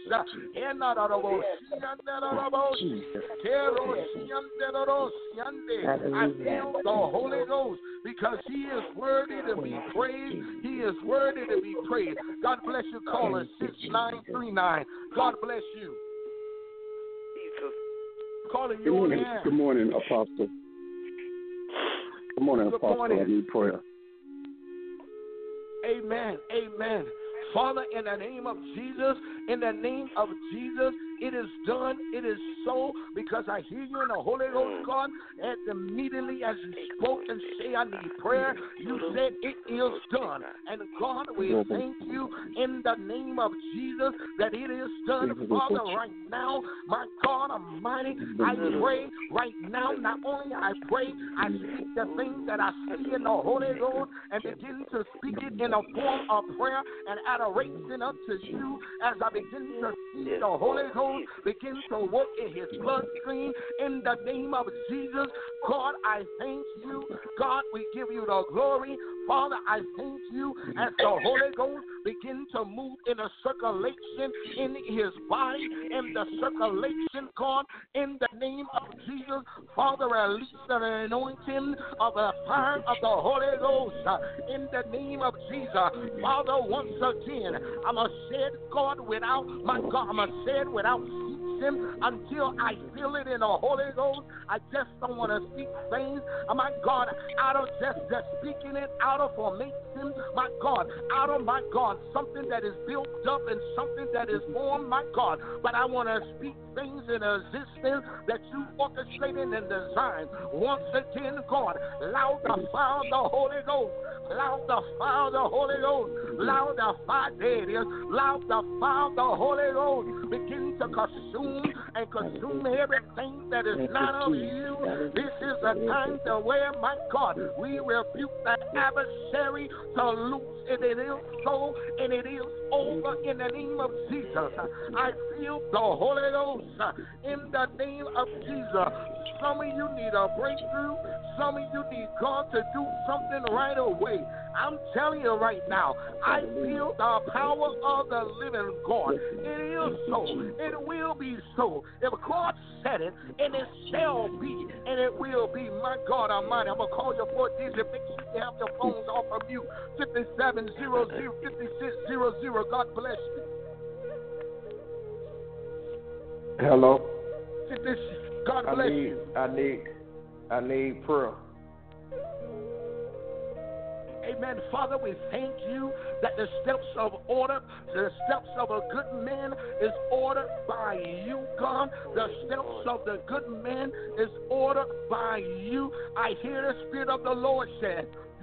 I feel the Holy Ghost because He is worthy to be praised. He is worthy to be praised. God bless you, caller 6939. God bless you. Calling you on the air. Good morning, Apostle. Good morning, Apostle. I need prayer. Amen. Amen. Father, in the name of Jesus, it is done. It is so because I hear you in the Holy Ghost, God. And immediately as you spoke and say, I need prayer, you said it is done. And God, we thank you in the name of Jesus that it is done. Father, right now, my God Almighty, I pray right now, not only I pray, I speak the things that I see in the Holy Ghost and begin to speak it in a form of prayer and adoration unto you as I begin to see the Holy Ghost begin to work in His bloodstream in the name of Jesus. God, I thank you. God, we give you the glory. Father, I thank you as the Holy Ghost begin to move in a circulation in His body, in the circulation, God, in the name of Jesus. Father, release the anointing of the fire of the Holy Ghost in the name of Jesus. Father, once again, I'm going to say it, God, without, my God, I'm going to say it without ceasing until I feel it in the Holy Ghost. I just don't want to speak things, my God, out of just speaking it out of formation, my God, out of, my God, something that is built up and something that is formed, my God. But I want to speak things in existence that you orchestrated and designed. Once again, God, allow the fire of the Holy Ghost. Allow the fire of the Holy Ghost. Allow the fire, there it is. Allow the fire of the Holy Ghost begin to consume and consume everything that is not of you. This is the time to where, my God, we rebuke that adversary to loose, and it is so, and it is over in the name of Jesus. I feel the Holy Ghost in the name of Jesus. Some of you need a breakthrough. Some of you need God to do something right away. I'm telling you right now, I feel the power of the living God. It is so. It will be so. If God said it, and it shall be, and it will be. My God Almighty, I'm going to call you for these and make sure you have your phones off of mute. 5700 5600. God bless you. Hello. God bless you. I need prayer. Amen. Father, we thank you that the steps of a good man is ordered by you, God. The steps of the good man is ordered by you. I hear the Spirit of the Lord say,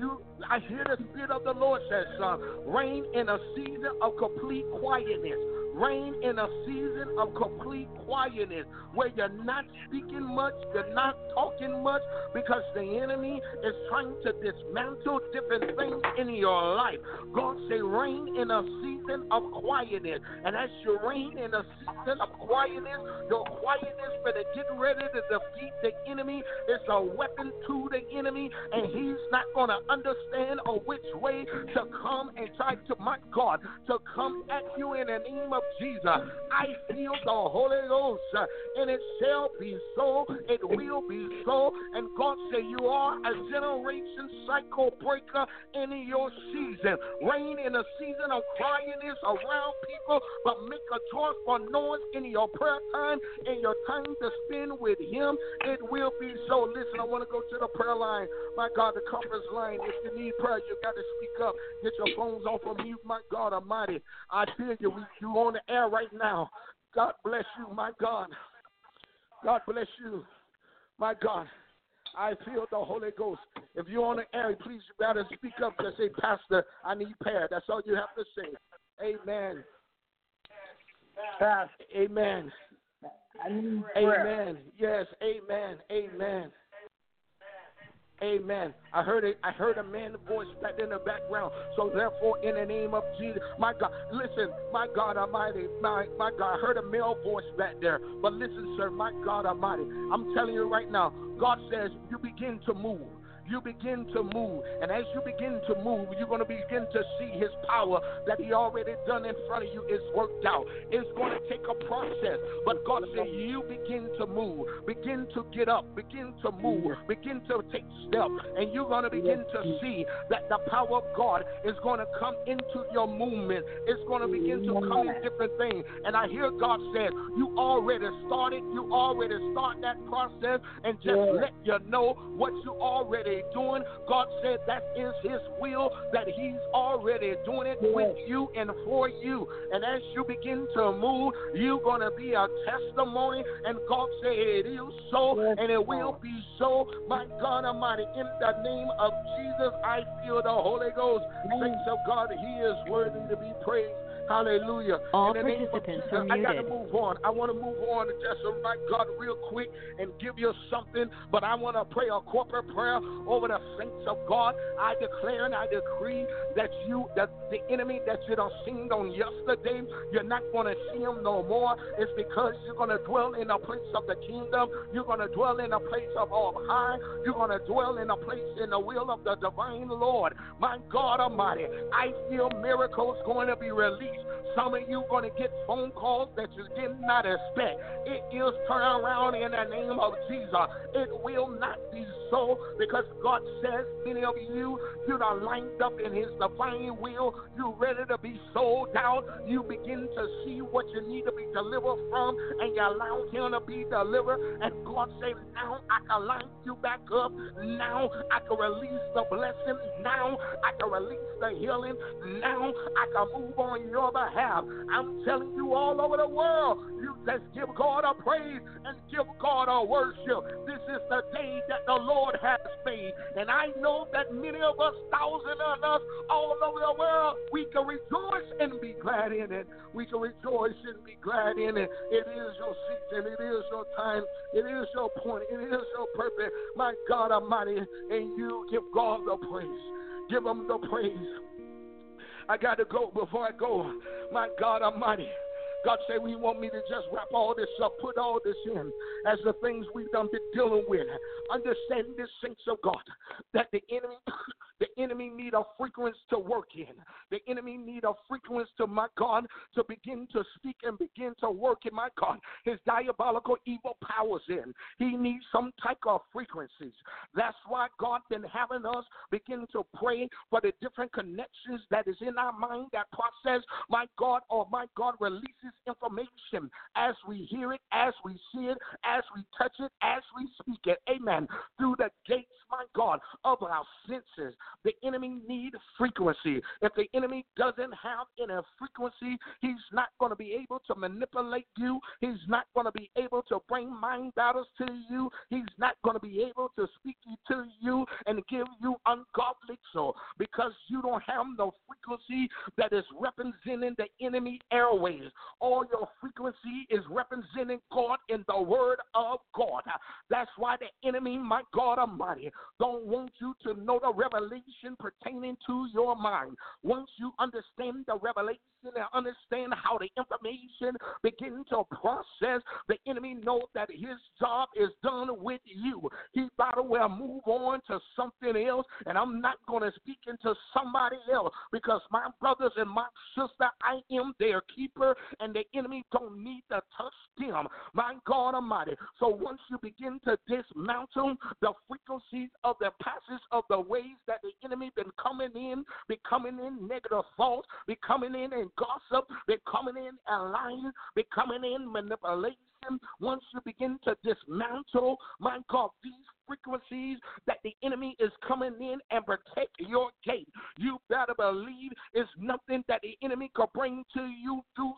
son, reign in a season of complete quietness. Reign in a season of complete quietness where you're not speaking much, you're not talking much, because the enemy is trying to dismantle different things in your life. God say reign in a season of quietness. And as you reign in a season of quietness, your quietness for to get ready to defeat the enemy. It's a weapon to the enemy, and he's not going to understand which way to come and try to, my God, to come at you in the name of Jesus. I feel the Holy Ghost, and it shall be so. It will be so. And God say you are a generation cycle breaker in your season. Reign in a season of quietness around people, but make a joyful noise in your prayer time, in your time to spend with Him. It will be so. Listen, I want to go to the prayer line. My God, the conference line. If you need prayer, you got to speak up. Get your phones off of mute. My God Almighty, I feel you. You on the air right now. God bless you, my God. God bless you, my God. I feel the Holy Ghost. If you're on the air, please, you got to speak up and say, Pastor, I need prayer. That's all you have to say. Amen. Amen. Amen. Yes. Amen. Amen. Amen. I heard a man's voice back in the background. So therefore, in the name of Jesus, my God, listen, my God Almighty, my God, I heard a male voice back there. But listen, sir, my God Almighty, I'm telling you right now, God says you begin to move. You begin to move, and as you begin to move, you're going to begin to see his power that he already done in front of you is worked out. It's going to take a process, but God said you begin to move, begin to get up, begin to move, begin to take steps, and you're going to begin to see that the power of God is going to come into your movement. It's going to begin to come in different things, and I hear God says you already started that process, and just let you know what you already doing. God said that is his will, that he's already doing it with you and for you. And as you begin to move, you're going to be a testimony, and God said it is so, and it will be so. My God Almighty, in the name of Jesus, I feel the Holy Ghost. Saints of God, he is worthy to be praised. Hallelujah. All participants are muted. I got to move on. I want to move on just, my God, real quick and give you something, but I want to pray a corporate prayer over the saints of God. I declare and I decree that the enemy that you done seen on yesterday, you're not going to see him no more. It's because you're going to dwell in a place of the kingdom. You're going to dwell in a place of all high. You're going to dwell in a place in the will of the divine Lord. My God Almighty, I feel miracles going to be released. Some of you going to get phone calls that you did not expect. It is turn around in the name of Jesus. It will not be so, because God says many of you are lined up in his divine will. You ready to be sold out. You begin to see what you need to be delivered from, and you allow him to be delivered. And God says, now I can line you back up. Now I can release the blessing. Now I can release the healing. Now I can move on your behalf. I'm telling you, all over the world, you just give God a praise and give God a worship. This is the day that the Lord has made, and I know that many of us, thousands of us all over the world, we can rejoice and be glad in it. We can rejoice and be glad in it. It is your season. It is your time. It is your point. It is your purpose. My God Almighty, and you give God the praise. Give him the praise. I got to go before I go. My God Almighty. God said, we want me to just wrap all this up, put all this in as the things we've done been dealing with. Understand this, saints of God, that the enemy need a frequency to work in. The enemy need a frequency to, my God, to begin to speak and begin to work in, my God, his diabolical evil powers in. He needs some type of frequencies. That's why God been having us begin to pray for the different connections that is in our mind, that process, my God, releases information as we hear it, as we see it, as we touch it, as we speak it. Amen. Through the gates, my God, of our senses. The enemy needs frequency. If the enemy doesn't have any frequency, he's not going to be able to manipulate you. He's not going to be able to bring mind battles to you. He's not going to be able to speak to you and give you ungodly soul, because you don't have no frequency that is representing the enemy airways. All your frequency is representing God in the word of God. That's why the enemy, my God Almighty, don't want you to know the revelation pertaining to your mind. Once you understand the revelation and understand how the information begin to process, the enemy knows that his job is done with you. He better well move on to something else, and I'm not going to speak into somebody else, because my brothers and my sister, I am their keeper, and the enemy don't need to touch them. My God Almighty. So once you begin to dismantle the frequencies of the passage of the ways that the enemy been coming in negative thoughts, be coming in and gossip, be coming in and lying, be coming in manipulation. Once you begin to dismantle, my God, these frequencies that the enemy is coming in and protect your gate, you better believe it's nothing that the enemy could bring to you through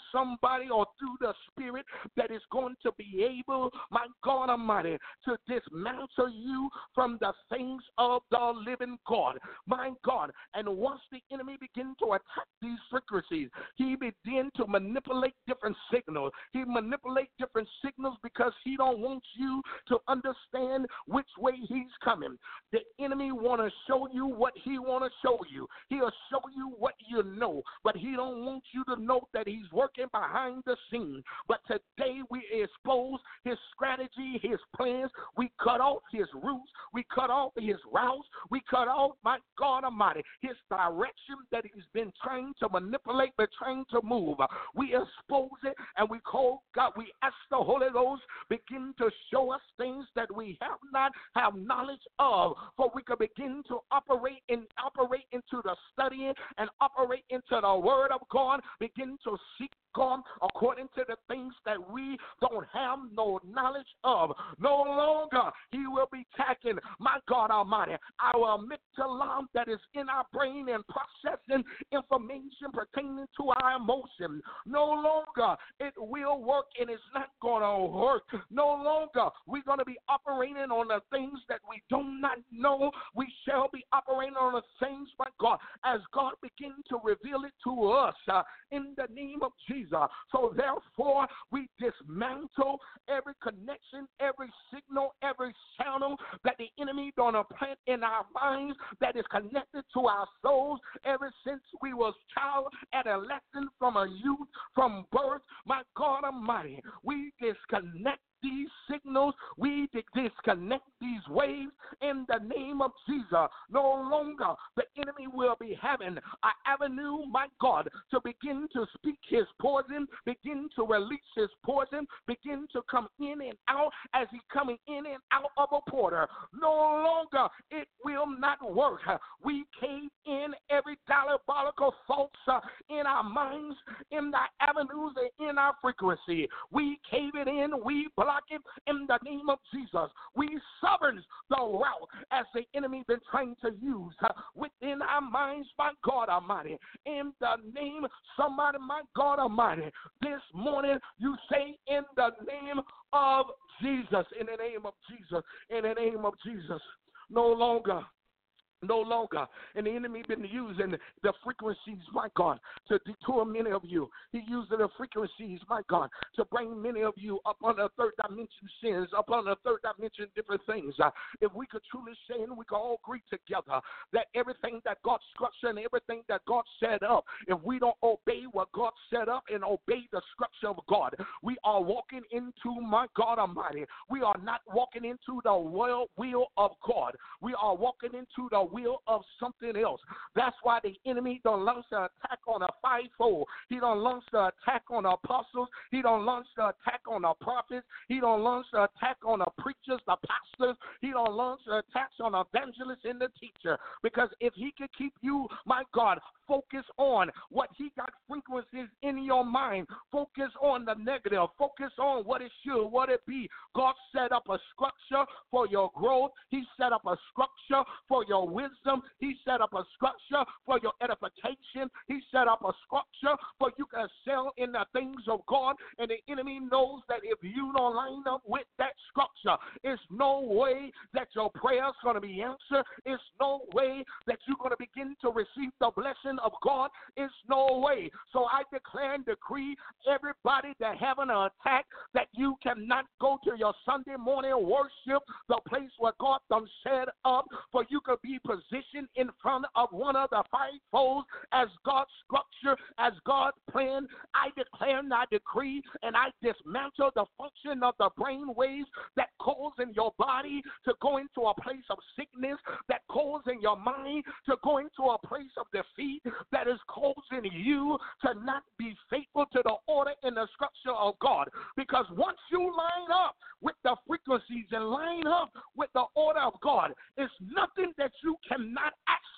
somebody or through the Spirit that is going to be able, my God Almighty, to dismantle you from the things of the living God, my God. And once the enemy begins to attack these frequencies, he begins to manipulate different signals. He manipulates different signals because he don't want you to understand which way he's coming. The enemy want to show you what he want to show you. He'll show you what you know, but he don't want you to know that he's working behind the scenes. But today we expose his strategy, his plans. We cut off his roots. We cut off his routes. We cut off, my God Almighty, his direction that he's been trying to manipulate, but trying to move. We expose it, and we call God. We ask the Holy Ghost begin to show us things that we have not have knowledge of, for we can begin to operate into the studying and operate into the Word of God. Begin to seek God according to the things that we don't have no knowledge of. No longer he will be attacking, my God Almighty, our amygdala that is in our brain and processing information pertaining to our emotions. No longer it will work, and it's not going to work. No longer we're going to be operating on the things that we do not know. We shall be operating on the things, my God, as God begins to reveal it to us in the name of Jesus. So therefore, we dismantle every connection, every signal, every channel that the enemy gonna plant in our minds that is connected to our souls ever since we was child, adolescent, from a youth, from birth. My God Almighty, we disconnect these signals, we disconnect these waves in the name of Jesus. No longer the enemy will be having an avenue, my God, to begin to speak his poison, begin to release his poison, begin to come in and out as he's coming in and out of a porter. No longer it will not work. We cave in every diabolical thoughts in our minds, in our avenues, and in our frequency. We cave it in, we block it in the name of Jesus. We sever the route as the enemy been trying to use within our minds, my God Almighty. In the name, somebody, my God Almighty, this morning you say in the name of Jesus, in the name of Jesus, in the name of Jesus. No longer. And the enemy been using the frequencies, my God, to detour many of you. He using the frequencies, my God, to bring many of you up on the third dimension sins, up on the third dimension different things. If we could truly say, and we could all agree together, that everything that God structured and everything that God set up, if we don't obey what God set up and obey the structure of God, we are walking into, my God Almighty, we are not walking into the will of God. We are walking into the will of something else. That's why the enemy don't launch the attack on a fivefold. He don't launch the attack on the apostles. He don't launch the attack on the prophets. He don't launch the attack on the preachers, the pastors. He don't launch the attacks on the evangelists and the teacher. Because if he can keep you, my God, focus on what he got frequencies in your mind. Focus on the negative. Focus on what it should, what it be. God set up a structure for your growth. He set up a structure for your wisdom. He set up a structure for your edification. He set up a structure for you can excel in the things of God. And the enemy knows that if you don't line up with that structure, it's no way that your prayer's going to be answered. It's no way that you're going to begin to receive the blessing of God. It's no way. So I declare and decree everybody that having an attack that you cannot go to your Sunday morning worship, the place where God done set up for you could be positioned in front of one of the fivefolds as God's structure, as God's plan. I declare and I decree and I dismantle the function of the brain waves that cause in your body to go into a place of sickness, that cause in your mind to go into a place of defeat, that is causing you to not be faithful to the order and the structure of God. Because once you line up with the frequencies and line up with the order of God, it's nothing that you cannot ask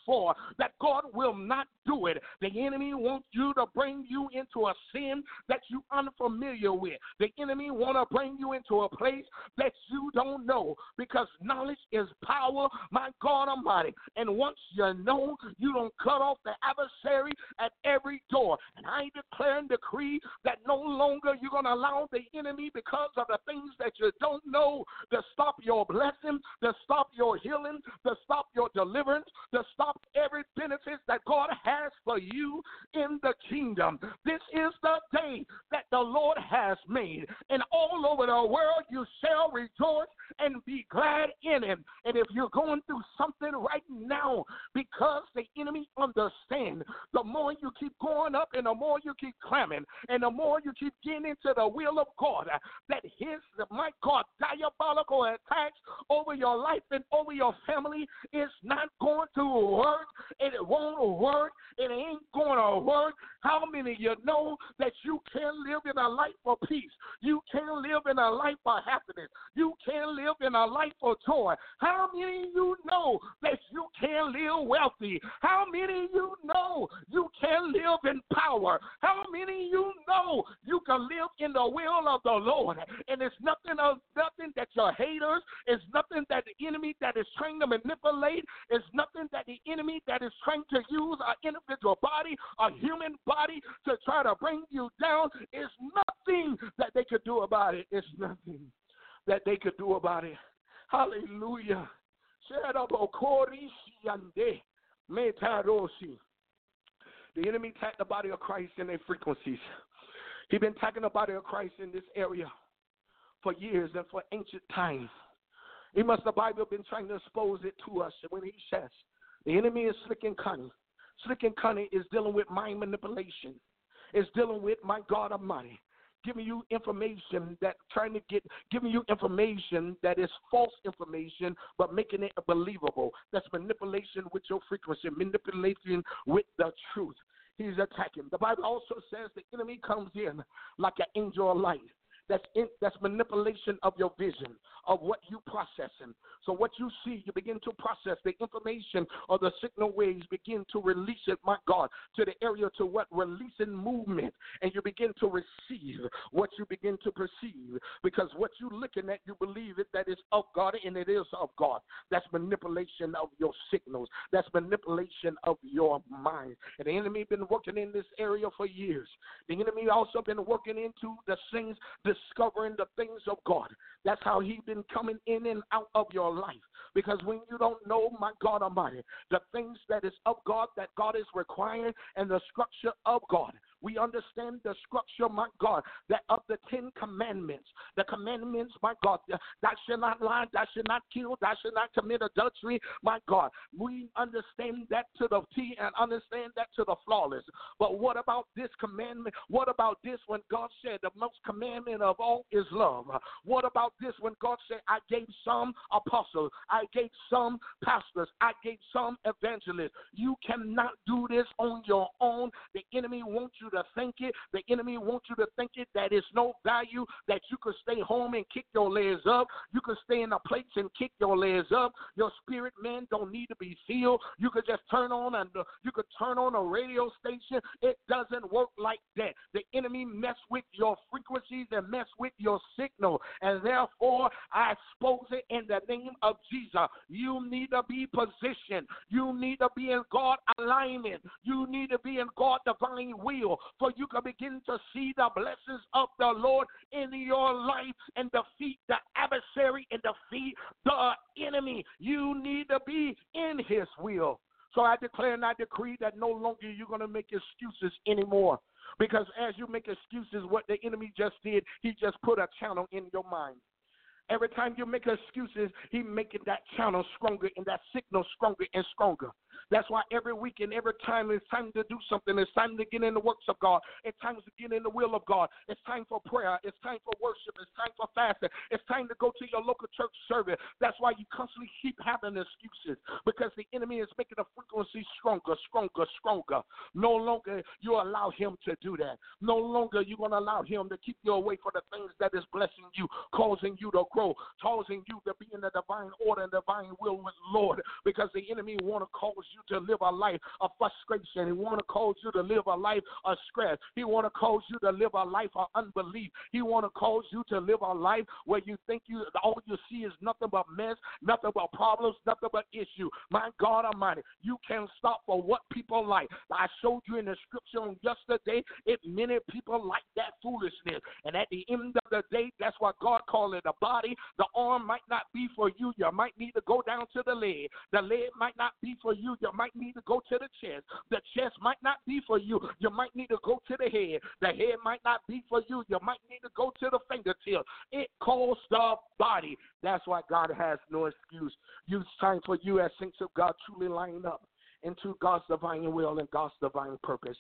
therefore that God will not do it. The enemy wants you to bring you into a sin that you unfamiliar with. The enemy want to bring you into a place that you don't know, because knowledge is power, my God Almighty. And once you know, you don't cut off the adversary at every door. And I declare and decree that no longer you're going to allow the enemy, because of the things that you don't know, to stop your blessing, to stop your healing, to stop your deliverance, to stop every benefit that God has for you in the kingdom. This is the day that the Lord has made, and all over the world you shall rejoice and be glad in it. And if you're going through something right now, because the enemy understands, the more you keep going up and the more you keep climbing and the more you keep getting into the will of God, that his, my God, diabolical attacks over your life and over your family is not going to work. It won't work. It ain't going to work. How many of you know that you can live in a life of peace? You can live in a life of happiness. You can live in a life of joy. How many of you know that you can live wealthy? How many of you know you can live in power? How many of you know you can live in the will of the Lord? And it's nothing that your haters, it's nothing that the enemy that is trying to manipulate, it's nothing that the enemy that is trying to use an individual body, a human body, to try to bring you down. It's nothing that they could do about it. It's nothing that they could do about it. Hallelujah. The enemy attacked the body of Christ in their frequencies. He's been attacking the body of Christ in this area for years and for ancient times. The Bible been trying to expose it to us when he says the enemy is slick and cunning. Slick and cunning is dealing with mind manipulation. It's dealing with, my God Almighty, giving you information giving you information that is false information, but making it believable. That's manipulation with your frequency, manipulation with the truth. He's attacking. The Bible also says the enemy comes in like an angel of light. That's manipulation of your vision, of what you processing. So what you see, you begin to process the information or the signal waves, begin to release it, my God, to the area to what releasing movement, and you begin to receive what you begin to perceive, because what you're looking at, you believe it that is of God, and it is of God. That's manipulation of your signals. That's manipulation of your mind. And the enemy been working in this area for years. The enemy also been working into the things, discovering the things of God. That's how he's been coming in and out of your life. Because when you don't know, my God Almighty, the things that is of God, that God is requiring, and the structure of God, we understand the structure, my God, that of the 10 commandments. The commandments, my God, thou shalt not lie, thou shalt not kill, thou shalt not commit adultery, my God. We understand that to the T and understand that to the flawless. But what about this commandment? What about this when God said the most commandment of all is love? What about this when God said, I gave some apostles, I gave some pastors, I gave some evangelists. You cannot do this on your own. The enemy wants you to think it. The enemy wants you to think it that it's no value, that you could stay home and kick your legs up. You could stay in a place and kick your legs up. Your spirit man don't need to be filled. You could just turn on a radio station. It doesn't work like that. The enemy mess with your frequencies and mess with your signal. And therefore, I expose it in the name of Jesus. You need to be positioned. You need to be in God alignment. You need to be in God divine will, for you can begin to see the blessings of the Lord in your life and defeat the adversary and defeat the enemy. You need to be in his will. So I declare and I decree that no longer you're going to make excuses anymore. Because as you make excuses, what the enemy just did, he just put a channel in your mind. Every time you make excuses, he's making that channel stronger and that signal stronger and stronger. That's why every week and every time it's time to do something, it's time to get in the works of God. It's time to get in the will of God. It's time for prayer. It's time for worship. It's time for fasting. It's time to go to your local church service. That's why you constantly keep having excuses, because the enemy is making the frequency stronger, stronger, stronger. No longer you allow him to do that. No longer you're going to allow him to keep you away from the things that is blessing you, causing you to grow, causing you to be in the divine order and divine will with the Lord, because the enemy want to cause you you to live a life of frustration. He want to cause you to live a life of stress. He want to cause you to live a life of unbelief. He want to cause you to live a life where you think all you see is nothing but mess, nothing but problems, nothing but issue. My God Almighty, you can't stop for what people like. I showed you in the scripture on yesterday, many people like that foolishness. And at the end of the day, that's what God called it, the body. The arm might not be for you. You might need to go down to the leg. The leg might not be for you. You might need to go to the chest. The chest might not be for you. You might need to go to the head. The head might not be for you. You might need to go to the fingertips. It calls the body. That's why God has no excuse. It's time for you as saints of God truly line up into God's divine will and God's divine purpose.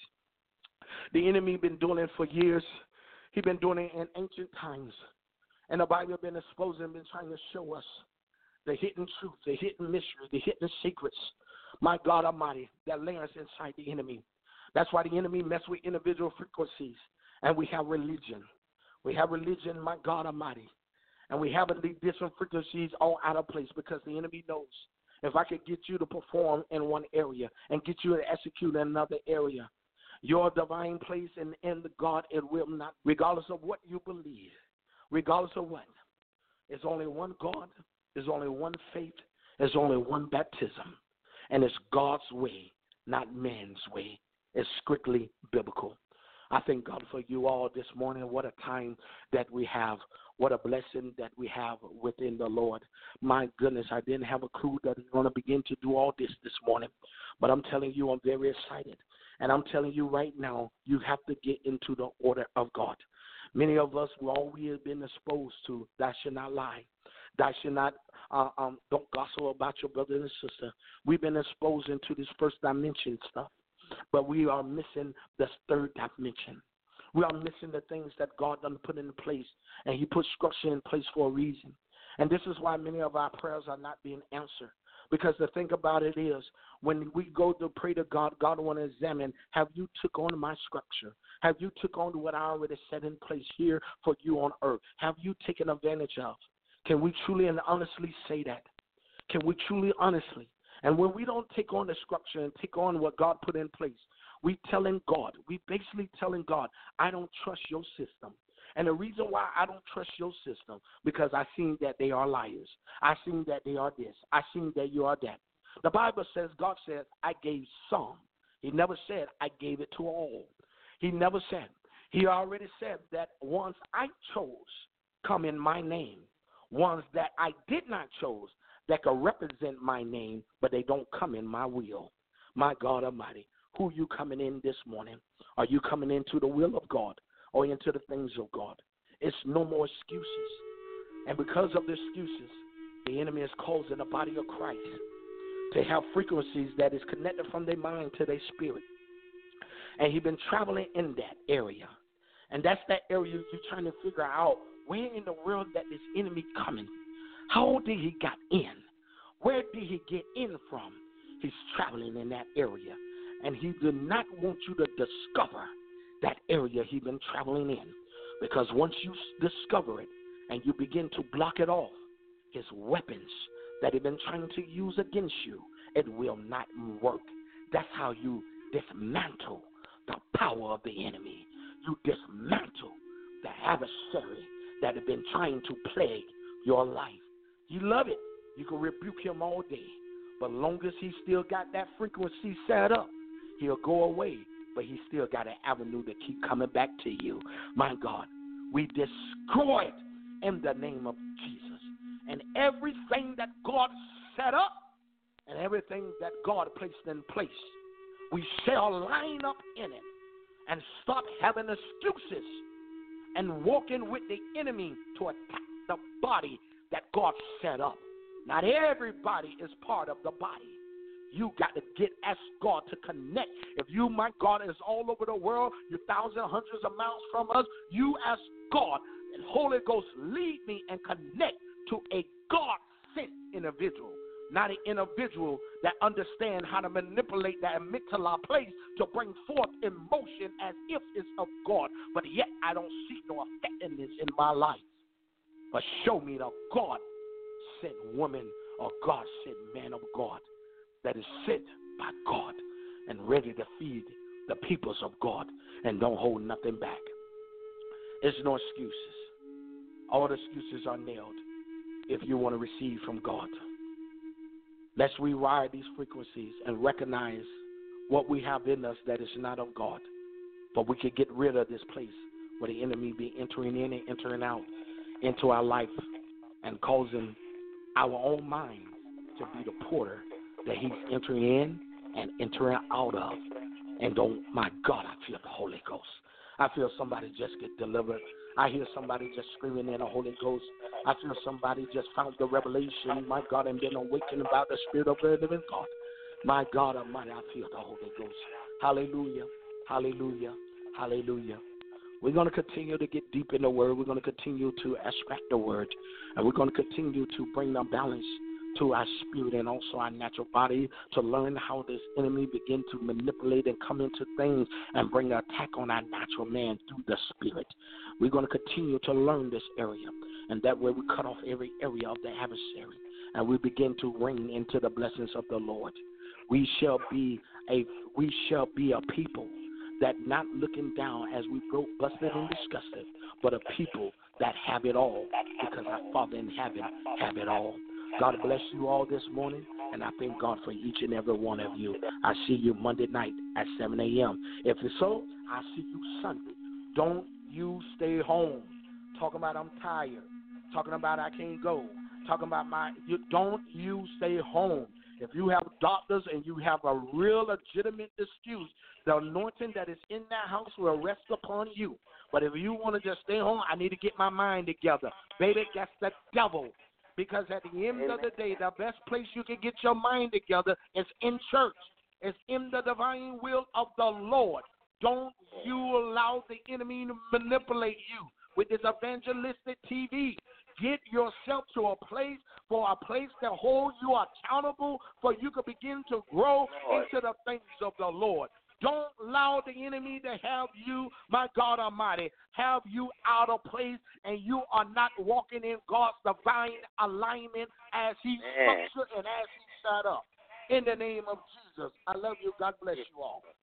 The enemy been doing it for years. He's been doing it in ancient times. And the Bible been exposing, been trying to show us the hidden truth, the hidden mystery, the hidden secrets, my God Almighty, that layers inside the enemy. That's why the enemy mess with individual frequencies. And we have religion. We have religion, my God Almighty. And we have these different frequencies all out of place because the enemy knows if I could get you to perform in one area and get you to execute in another area, your divine place in God, it will not, regardless of what you believe, regardless of what. It's only one God, there's only one faith, there's only one baptism, and it's God's way, not man's way. It's strictly biblical. I thank God for you all this morning. What a time that we have. What a blessing that we have within the Lord. My goodness, I didn't have a clue that we're going to begin to do all this morning. But I'm telling you, I'm very excited. And I'm telling you right now, you have to get into the order of God. Many of us, all we have been exposed to, thou shalt not lie. Thou shalt not, don't gossip about your brother and sister. We've been exposed into this first dimension stuff. But we are missing the third dimension. We are missing the things that God done put in place, and he put structure in place for a reason. And this is why many of our prayers are not being answered. Because the thing about it is, when we go to pray to God, God want to examine, have you took on my structure? Have you took on what I already set in place here for you on earth? Have you taken advantage of? Can we truly and honestly say that? Can we truly honestly? And when we don't take on the structure and take on what God put in place, we basically telling God, I don't trust your system. And the reason why I don't trust your system, because I seen that they are liars. I seen that they are this. I seen that you are that. The Bible says, God says, I gave some. He never said, I gave it to all. He never said. He already said that ones I chose come in my name. Ones that I did not chose that can represent my name, but they don't come in my will. My God Almighty, who you coming in this morning? Are you coming into the will of God or into the things of God? It's no more excuses. And because of the excuses, the enemy is causing the body of Christ to have frequencies that is connected from their mind to their spirit. And he's been traveling in that area. And that's that area you're trying to figure out, where in the world that this enemy coming? How did he got in? Where did he get in from? He's traveling in that area. And he did not want you to discover that area he's been traveling in. Because once you discover it and you begin to block it off, his weapons that he's been trying to use against you, it will not work. That's how you dismantle the power of the enemy. You dismantle the adversary that has been trying to plague your life. You love it. You can rebuke him all day. But long as he still got that frequency set up, he'll go away. But he still got an avenue to keep coming back to you. My God, we destroy it in the name of Jesus. And everything that God set up and everything that God placed in place, we shall line up in it and stop having excuses and walking with the enemy to attack the body that God set up. Not everybody is part of the body. You got to ask God to connect. If you, my God, is all over the world, you're thousands, hundreds of miles from us, you ask God, and Holy Ghost, lead me and connect to a God-sent individual, not an individual that understands how to manipulate that amygdala place to bring forth emotion as if it's of God. But yet I don't see no effectiveness in my life. But show me the God-sent woman or God-sent man of God that is sent by God and ready to feed the peoples of God and don't hold nothing back. There's no excuses. All the excuses are nailed if you want to receive from God. Let's rewire these frequencies and recognize what we have in us that is not of God. But we can get rid of this place where the enemy be entering in and entering out into our life and causing our own mind to be the porter that he's entering in and entering out of. And don't, my God, I feel the Holy Ghost. I feel somebody just get delivered. I hear somebody just screaming in the Holy Ghost. I feel somebody just found the revelation, my God, and been awakened about the Spirit of the living God. My God Almighty, I feel the Holy Ghost. Hallelujah, hallelujah, hallelujah. We're going to continue to get deep in the Word. We're going to continue to extract the Word. And we're going to continue to bring the balance to our spirit and also our natural body to learn how this enemy begin to manipulate and come into things and bring an attack on our natural man through the Spirit. We're going to continue to learn this area. And that way we cut off every area of the adversary. And we begin to reign into the blessings of the Lord. We shall be a people that not looking down as we broke, busted, and disgusted, but a people that have it all because our Father in heaven have it all. God bless you all this morning, and I thank God for each and every one of you. I see you Monday night at 7 a.m. If it's so, I see you Sunday. Don't you stay home talking about I'm tired, talking about I can't go, talking about don't you stay home. If you have doctors and you have a real legitimate excuse, the anointing that is in that house will rest upon you. But if you want to just stay home, I need to get my mind together. Baby, that's the devil. Because at the end of the day, the best place you can get your mind together is in church. It's in the divine will of the Lord. Don't you allow the enemy to manipulate you with this evangelistic TV. Get yourself to a place to hold you accountable for you can begin to grow into the things of the Lord. Don't allow the enemy to have you, my God Almighty, have you out of place and you are not walking in God's divine alignment as he structured and as he set up. In the name of Jesus, I love you. God bless you all.